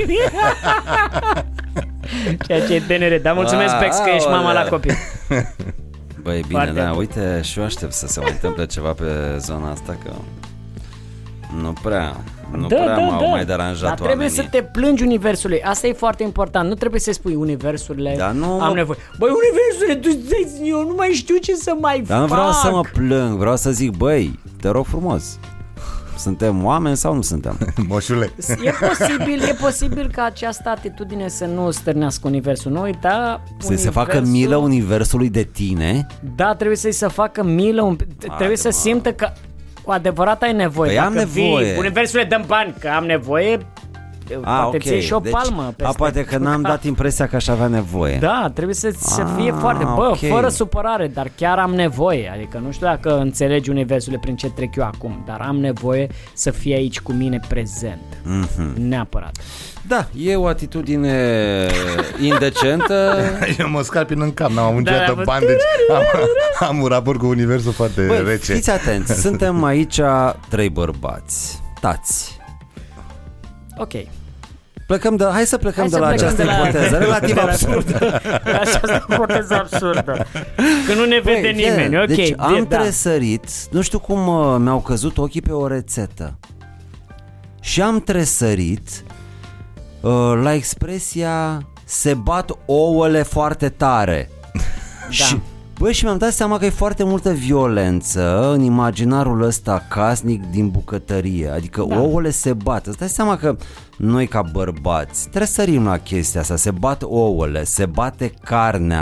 Ceea ce e T N R. Dar mulțumesc, Bex, că ești mama la copii. Băi, bine, Foarte. da, uite, și eu aștept să se mai întâmple ceva pe zona asta, că nu prea, nu prea m-au mai deranjat Dar trebuie oamenii. să te plângi universului. Asta e foarte important. Nu trebuie să spui universurile. Dar nu- Am nevoie. Băi, universule, tu zici, eu nu mai știu ce să mai Dar nu fac. vreau să mă plâng, vreau să zic, băi, te rog frumos, suntem oameni sau nu suntem? Moșule. E posibil, e posibil ca această atitudine să nu stârnească universul. Nu uita, Să se facă milă universului de tine. Da, trebuie să-i să facă milă, un... trebuie să mă. simtă că cu adevărat ai nevoie. Păi am Dacă nevoie. Vii, universule, dăm bani, că am nevoie. Ah, poate ok. ți și o Deci, palmă a, peste poate că n-am dat impresia că aș avea nevoie. Da, trebuie să, să fie Ah, foarte, bă, ok. fără supărare, dar chiar am nevoie. Adică nu știu dacă înțelegi universule prin ce trec eu acum, dar am nevoie să fie aici cu mine prezent. Mm-hmm. Neapărat. Da, e o atitudine indecentă. Eu mă scalpin în cap, n-am avut Da, niciodată da, bani, deci am, am un raport cu universul foarte Băi, rece. fiți atenți, suntem aici trei bărbați, tați. Ok. Plecăm de, hai să plecăm Hai de să la plecăm această de la- ipoteză relativ de la- absurdă. Această ipoteză absurdă. Că nu ne vede Băi, nimeni, fie, ok. Deci bine, am da. tresărit, nu știu cum uh, mi-au căzut ochii pe o rețetă. Și am tresărit uh, la expresia se bat ouăle foarte tare. Și băi, și mi-am dat seama că e foarte multă violență în imaginarul ăsta casnic din bucătărie. Adică Da. ouăle se bat. Îți dai seama că noi ca bărbați trebuie să sărim la chestia asta. Se bat ouăle, se bate carnea,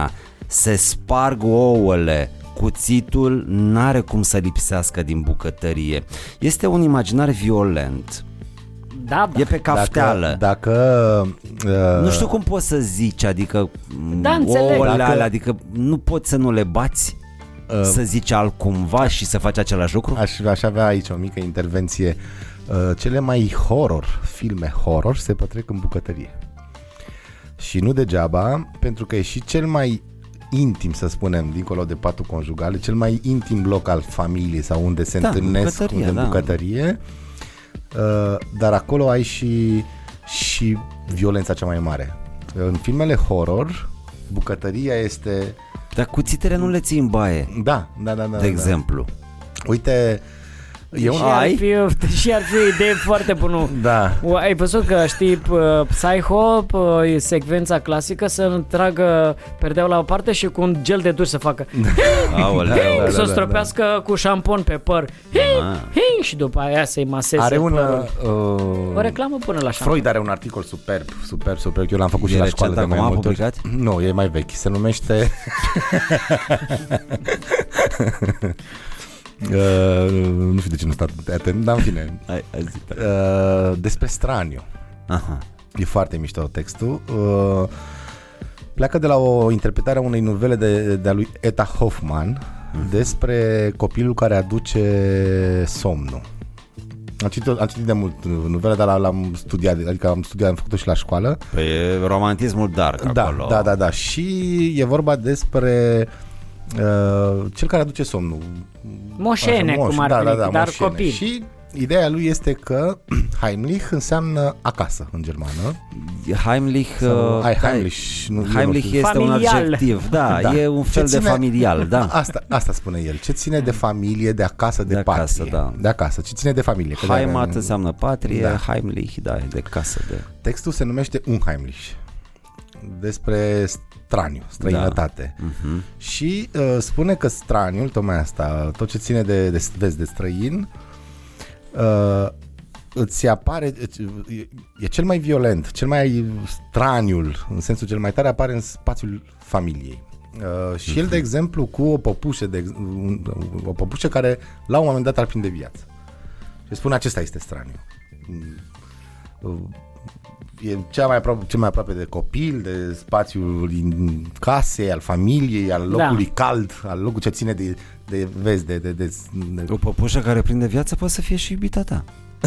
se sparg ouăle, cuțitul n-are cum să lipsească din bucătărie. Este un imaginar violent. Da, da. E pe cafteală. Dacă, dacă uh, nu știu cum poți să zici, adică Da, înțeleg. ouăle Dacă- alea, adică nu poți să nu le bați, uh, să zici altcumva și să faci același lucru? aș, aș avea aici o mică intervenție. Uh, cele mai horror, filme horror se petrec în bucătărie. Și nu degeaba, pentru că e și cel mai intim, să spunem, dincolo de patul conjugal, e cel mai intim loc al familiei sau unde se Da, întâlnesc bucătărie, unde în da. bucătărie. Uh, dar acolo ai și, și violența cea mai mare. În filmele horror, bucătăria este... Dar cuțitele nu le ții în baie, Da, da, da, da. de exemplu. Da. Uite, e un... Și ar, fi, și ar fi o idee foarte bună. Da. O, ai văzut că, știi, p- Psycho, p- e secvența clasică, să tragă perdeaua la o parte și cu un gel de duș să facă Aoleu. Da, să da, o stropească cu șampon pe păr. Ah. Hing, și după aia să-i maseze Are un... părul. Uh, O reclamă până la șampon. Freud are un articol superb, superb, superb. Eu l-am făcut E și la recent școală de mai acum multe ori. publicat? Nu, e mai vechi. Se numește... uh, nu știu de ce nu stat atent, dar în fine. Hai, hai zi. Uh, despre straniu. Aha. E foarte mișto textul. Uh, pleacă de la o interpretare a unei novele de, de a lui Etta Hoffman despre copilul care aduce somnul. Am citit, am citit de mult novela, dar l-am studiat, adică am studiat, am făcut-o și la școală. Păi e romantismul dark Da, acolo. da, da, da. Și e vorba despre uh, cel care aduce somnul. Moșene, Așa, moș, cum ar da, fi, da, da, dar moșene. copil. Și ideea lui este că Heimlich înseamnă acasă în germană. Heimlich, Sau- uh, ai, da, Heimlich, nu- eu nu Heimlich știu. este Familial. un adjectiv, da, Da. e un Ce fel de ține- familial, da. Asta, asta spune el. Ce ține de familie, de acasă, de, De acasă, patrie. da. De acasă. Ce ține de familie. Că Heimat de-aia- înseamnă patrie, Da. Heimlich, da, e de casă, de... Textul se numește Unheimlich. Despre straniu, străinătate. Da. Uh-huh. Și uh, spune că straniul, tocmai asta, tot ce ține de, de, vezi, de străin, uh, îți apare, e, e cel mai violent, cel mai straniul, în sensul cel mai tare, apare în spațiul familiei. Uh, și el, de exemplu, cu o păpușă, de, un, o păpușă care la un moment dat ar prinde viață. Și spune, acesta este straniu. Uh, e cea mai aproape, cel mai aproape de copil, de spațiul din casei, al familiei, al locului da. cald, al locului ce ține de, de vezi, de, de, de, de... O păpușă care prinde viață poate să fie și iubita ta.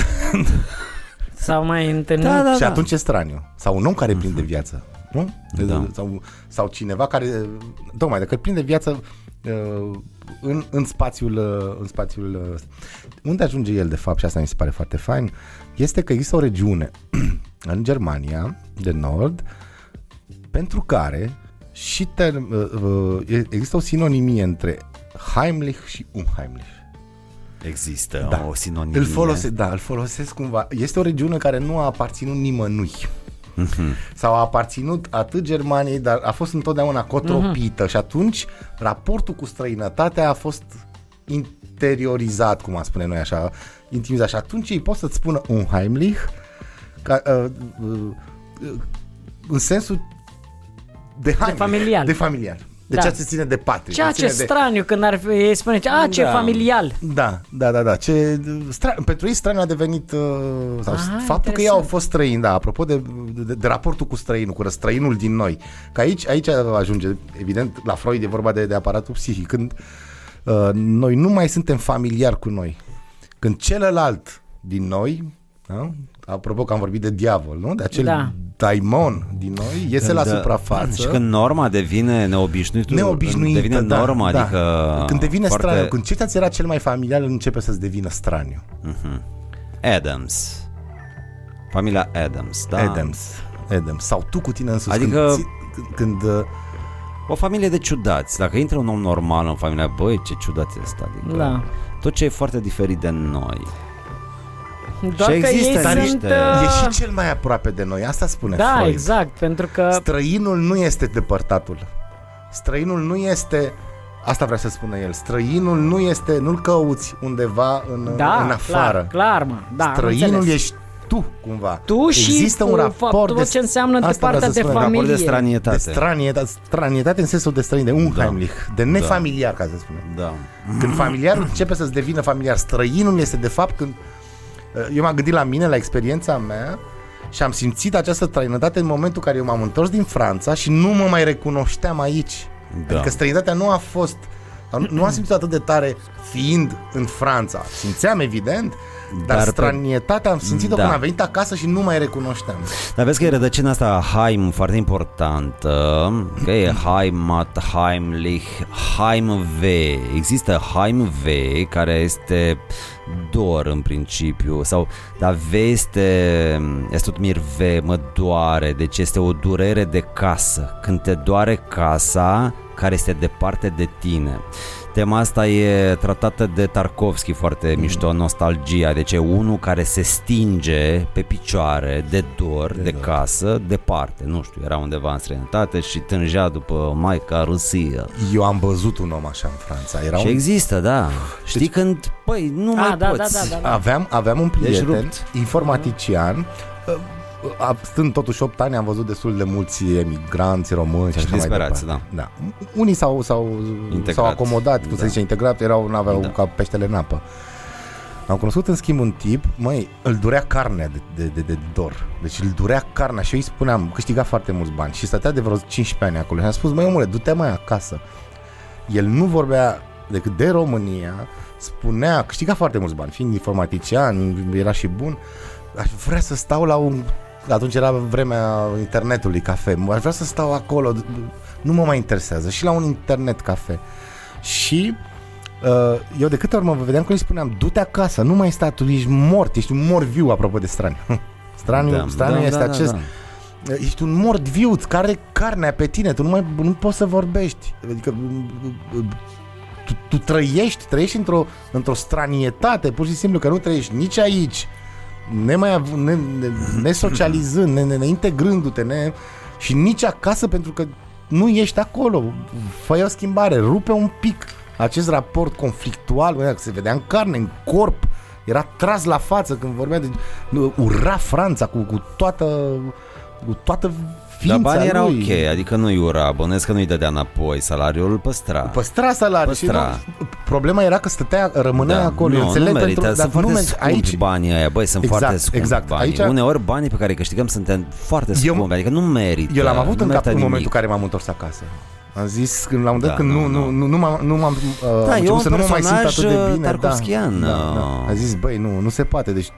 Sau mai întâlnit. Da, da, Și da. atunci e straniu. Sau un om care prinde viață, nu? Da. Sau, sau cineva care, tocmai, dacă prinde viață uh, în, în spațiul, uh, în spațiul uh, unde ajunge el, de fapt, și asta mi se pare foarte fain, este că există o regiune în Germania de Nord pentru care și ter, uh, uh, există o sinonimie între Heimlich și Unheimlich. Există Da. o sinonimie. Îl folosesc, da, îl folosesc cumva. Este o regiune care nu a aparținut nimănui. Mm-hmm. Sau a aparținut atât Germaniei, dar a fost întotdeauna cotropită mm-hmm. și atunci raportul cu străinătatea a fost interiorizat, cum a spune noi așa, intimizat. Și atunci ei pot să-ți spună Unheimlich ca, uh, uh, în sensul de, De familial. De familiar. De Da. ceea ce ține de patrie. Ceea de ce ține de... straniu când ar fi, ei spune, a, ce Da. familial. Da, da, da, da. Ce, stra... Pentru ei straniul a devenit uh, sau Ah, faptul că ei interesant. au fost străini, da, apropo de, de, de raportul cu străinul, cu străinul din noi. Că aici, aici ajunge, evident, la Freud e vorba de, de aparatul psihic, când uh, noi nu mai suntem familiari cu noi. Când celălalt din noi, da? Apropo că am vorbit de diavol, nu? De acel Da. daimon din noi, iese Când, la suprafață. Și când norma devine neobișnuitul, Neobișnuită, devine da, norma, da. adică Când devine foarte... straniu, când ce ți era cel mai familiar, începe să-ți devină straniu. Uh-huh. Adams. Familia Adams, da. Adams, Adams. Sau tu cu tine însuți. Adică- Când, când, când O familie de ciudați. Dacă intră un om normal în familia, băi, ce ciudat e ăsta. Adică Da. tot ce e foarte diferit de noi. Doar Și că există ei niște- sunt... e Uh... și cel mai aproape de noi. Asta spune Da, Freud. exact, pentru că... Străinul nu este depărtatul. Străinul nu este... Asta vrea să spună el. Străinul nu este... Nu-l căuți undeva în, Da, în afară. clar, clar, mă. Da, am Străinul înțeles. ești tu, cumva. Tu Există și un raport tot ce înseamnă de asta partea vreau să de spun, familie. Raport de străinietate. De străinietate, străinietate în sensul de străin, de unheimlich, de nefamiliar, ca să spunem. Da. Când familiarul începe să-ți devină familiar, străinul este de fapt când... Eu m-am gândit la mine, la experiența mea și am simțit această străinătate în momentul în care eu m-am întors din Franța și nu mă mai recunoșteam aici. Da. Adică străinătatea nu a fost... Nu am simțit atât de tare fiind în Franța. Simțeam, evident, dar, dar stranietatea am simțit-o da. când am venit acasă și nu mai recunoșteam. Dar vezi că e rădăcina asta Heim foarte importantă, că e Heimat, Heimlich, Heimweh. Există Heimweh care este dor în principiu, sau dar V este, este tot mir V, mă doare, deci este o durere de casă. Când te doare casa care este departe de tine. Tema asta e tratată de Tarkovski foarte mm. mișto, nostalgia, deci e unul care se stinge pe picioare de dor, de, de dor. casă, departe, nu știu, era undeva în străinătate și tângea după Maica Rusia. Eu am văzut un om așa în Franța. Era și un... există, da. Știi deci... când, păi, nu A, mai da, poți. Da, da, da, da. Aveam, aveam un prieten, deci, informatician, stând totuși opt ani, am văzut destul de mulți emigranți români și așa mai departe. Da. Da. Unii s-au, s-au, s-au acomodat, cum da. se zice, integrat, erau, n-aveau da. ca peștele în apă. Am cunoscut în schimb un tip, măi, îl durea carnea de, de, de, de dor. Deci îl durea carnea și eu îi spuneam, câștiga foarte mulți bani și stătea de vreo cincisprezece ani acolo și am spus, măi omule, du-te mai acasă. El nu vorbea decât de România, spunea, câștiga foarte mulți bani, fiind informatician, era și bun, aș vrea să stau la un... Atunci era vremea internetului cafe. Aș vrea să stau acolo, nu mă mai interesează. Și la un internet cafe. Și uh, eu de câte ori mă vedeam când îi spuneam, du-te acasă, nu mai stai, tu ești mort, ești un mort viu, apropo de straniu. Straniu, da, straniu da, este da, acest... Da, da. Ești un mort viu, care carnea pe tine, tu nu mai nu poți să vorbești. Adică tu, tu trăiești, trăiești într-o, într-o stranietate, pur și simplu, că nu trăiești nici aici, ne mai ne, ne, ne socializând, ne, ne, ne integrându-te, ne, și nici acasă, pentru că nu ești acolo. Fă o schimbare, rupe un pic acest raport conflictual, că se vedea în carne, în corp, era tras la față când vorbea de ura Franța cu, cu toată cu toată ființa Dar banii lui. erau ok, adică nu-i ura, bănesc că nu-i dădea înapoi, salariul îl păstra. Păstra salariul. Păstra. Și nu, problema era că stătea, rămânea da, acolo. Nu, nu merită, pentru, sunt foarte scumpi aici, banii aia, băi, sunt exact, foarte scumpi exact. banii. Aici, uneori banii pe care îi câștigăm sunt foarte scumpi, eu, adică nu merită. Eu l-am avut în cap în momentul în care care m-am întors acasă. Am zis când la un dat da, când nu, nu, nu, nu m-am, nu m-am uh, da, eu să nu mă mai simt atât de bine. Tarkovskian. Da, da, da. Am zis, băi, nu, nu se poate, deci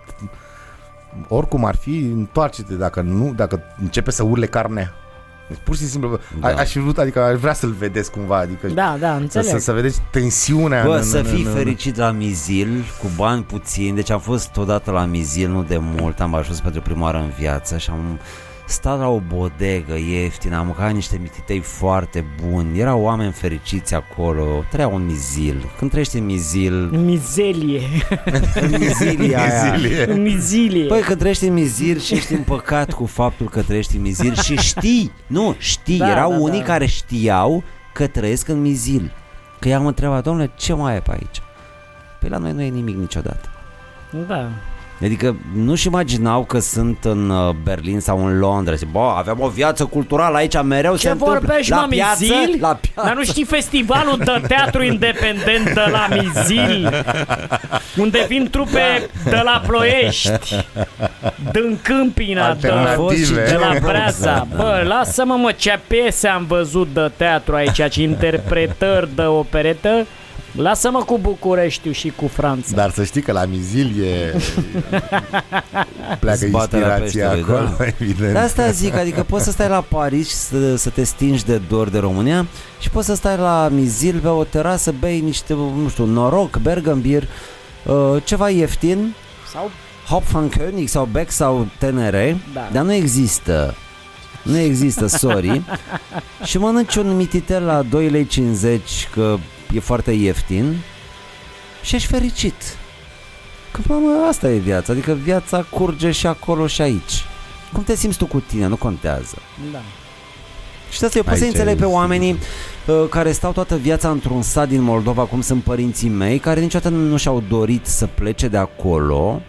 oricum ar fi, întoarce-te, dacă nu, dacă începe să urle carnea. Deci, pur și simplu, da. a, aș vrut, adică aș vrea să-l vedeți cumva, adică da, da, înțeleg. Să, să vedeți tensiunea. Bă, în, să în, fii în, fericit la Mizil, cu bani puțini, deci am fost odată la Mizil, nu de mult, am ajuns pentru prima oară în viață și am stat la o bodegă ieftină, am mâncat niște mititei foarte buni, erau oameni fericiți acolo, trăiau în Mizil. Când trăiești în Mizil... În mizelie. În mizilia aia. În mizilie. Păi când trăiești în Mizil și ești împăcat cu faptul că trăiești în Mizil și știi, nu, știi, da, erau da, unii da. care știau că trăiesc în Mizil. Că i-am întrebat, domnule, ce mai e pe aici? Păi la noi nu e nimic niciodată. Da. Adică nu-și imaginau că sunt în Berlin sau în Londra. Bă, aveam o viață culturală aici, mereu ce se întâmplă. vorbești, la piață, Mizil? La piață. Dar nu știi festivalul de teatru independent de la Mizil, unde vin trupe de la Ploiești, din Câmpina, de la, de la Breaza. Bă, lasă-mă mă, ce piese am văzut de teatru aici, ce interpretări de operetă. Lasă-mă cu Bucureștiul și cu Franța. Dar să știi că la Mizil e pleacă inspirația acolo, da. Evident. De asta zic, adică poți să stai la Paris și să, să te stingi de dor de România și poți să stai la Mizil pe o terasă, bei niște, nu știu, noroc, Bergenbier, uh, ceva ieftin sau Hopfenkönig sau Beck sau T N R, da. Dar nu există. Nu există, sorry. Și mănânci un mititel la doi lei cincizeci, că e foarte ieftin și ești fericit. Că mă, asta e viața, adică viața curge și acolo și aici. Cum te simți tu cu tine, nu contează. Da. Și asta eu pot să înțeleg pe oamenii uh, care stau toată viața într-un sat din Moldova, cum sunt părinții mei, care niciodată nu și-au dorit să plece de acolo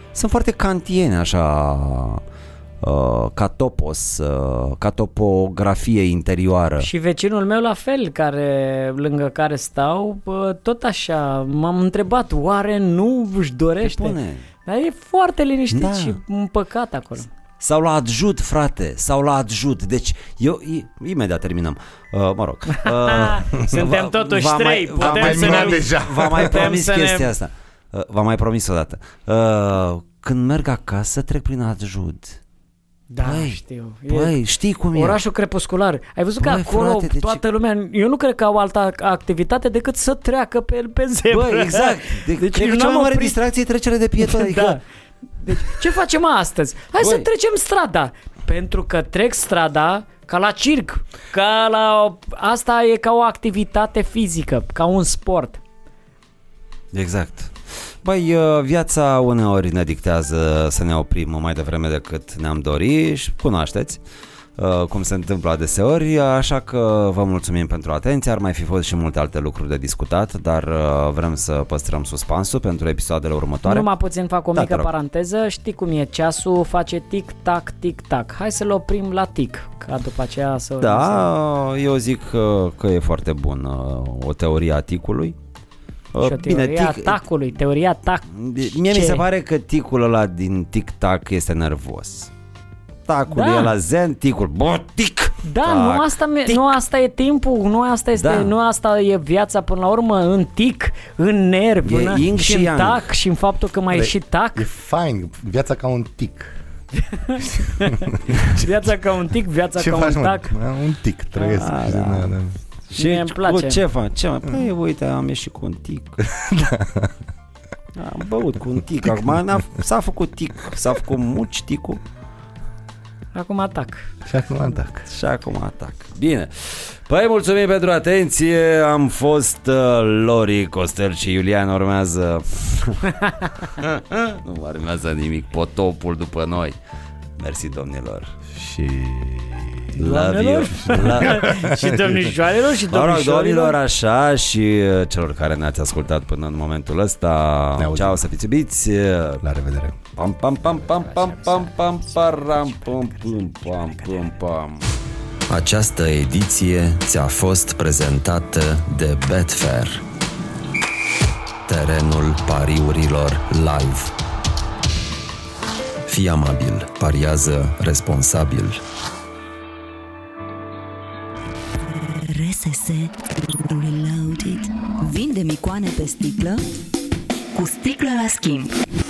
sunt foarte kantiene așa, uh, ca topos, uh, ca topografie interioară. Și vecinul meu la fel, care, lângă care stau, bă, tot așa, m-am întrebat, oare nu își dorește? Pune. Dar e foarte liniștit Da. și împăcat acolo. Sau la adjut, frate, sau la adjut. Deci, eu, imediat terminăm. Uh, mă rog. Uh, Suntem totuși v-am trei, mai- v-am putem mai să promis- ne- deja. V-am mai Putem promis să ne- chestia asta. Uh, v-am mai promis odată. Uh, când merg acasă, trec prin adjut. Da, Băi, știu. Băi, știi cum e? Orașul crepuscular. Ai văzut Băi, că acolo frate, deci- toată lumea, eu nu cred că au altă activitate decât să treacă pe, pe zebră. Bă, exact. De, Deci cred că eu cea n-am mai mare oprit- distracție e trecerea de pieton. Adică, Da. Deci, ce facem astăzi? Hai Băi. să trecem strada. Pentru că trec strada ca la circ. Ca la... Asta e ca o activitate fizică, ca un sport. Exact. Băi, uh, viața uneori ne dictează să ne oprim mai devreme decât ne-am dori și cunoașteți uh, cum se întâmplă adeseori, așa că vă mulțumim pentru atenție. Ar mai fi fost și multe alte lucruri de discutat, dar uh, vrem să păstrăm suspansul pentru episoadele următoare. Numai puțin fac o Da, mică te rog. paranteză. Știi cum e? Ceasul face tic-tac, tic-tac. Hai să-l oprim la tic, ca după aceea să... Da, eu zic că, că e foarte bun uh, o teorie a ticului. Uh, Și o teoria tic- tacului, teoria tac. Mie Ce? mi se pare că ticul ăla din tic-tac este nervos. Tacul Da. e la zen, ticul, bă, tic! Da, tac, nu asta, me- tic. nu asta e timpul, nu asta este, Da. nu asta e viața până la urmă, în tic, în nervi, E în, yin și și în yang. tac și în faptul că mai e Dar și tac. E fain, viața ca un tic. Viața ca un tic, viața Ce ca faci, un mă? tac. Da, un tic, trăiesc. Da, Și da. din- da. Și Mie îmi place. Cu ce fac? Ce mai? Păi, uite, am ieșit cu un tic. Am băut cu un tic. Acum n-a, s-a făcut tic, s-a făcut muci ticul Acum atac. Și acum atac. și acum atac. Bine. Păi, mulțumim pentru atenție. Am fost uh, Lori, Costel și Iulian. Urmează nu urmează nimic. Potopul după noi. Mersi, domnilor. Și... Love you. Love. Și domnișoarelor și Mă rog, domnilor, domnișoarelor. așa, și uh, celor care ne-ați ascultat până în momentul ăsta. Ne auzim. Ciao, să fiți iubiți. La revedere. Pam pam pam pam pam pam pam param pam pam pam pam pam. Această ediție ți-a fost prezentată de Betfair, terenul pariurilor live. Fii amabil, pariază responsabil. R S S Reloaded. Vinde micoane pe sticlă cu sticlă la schimb.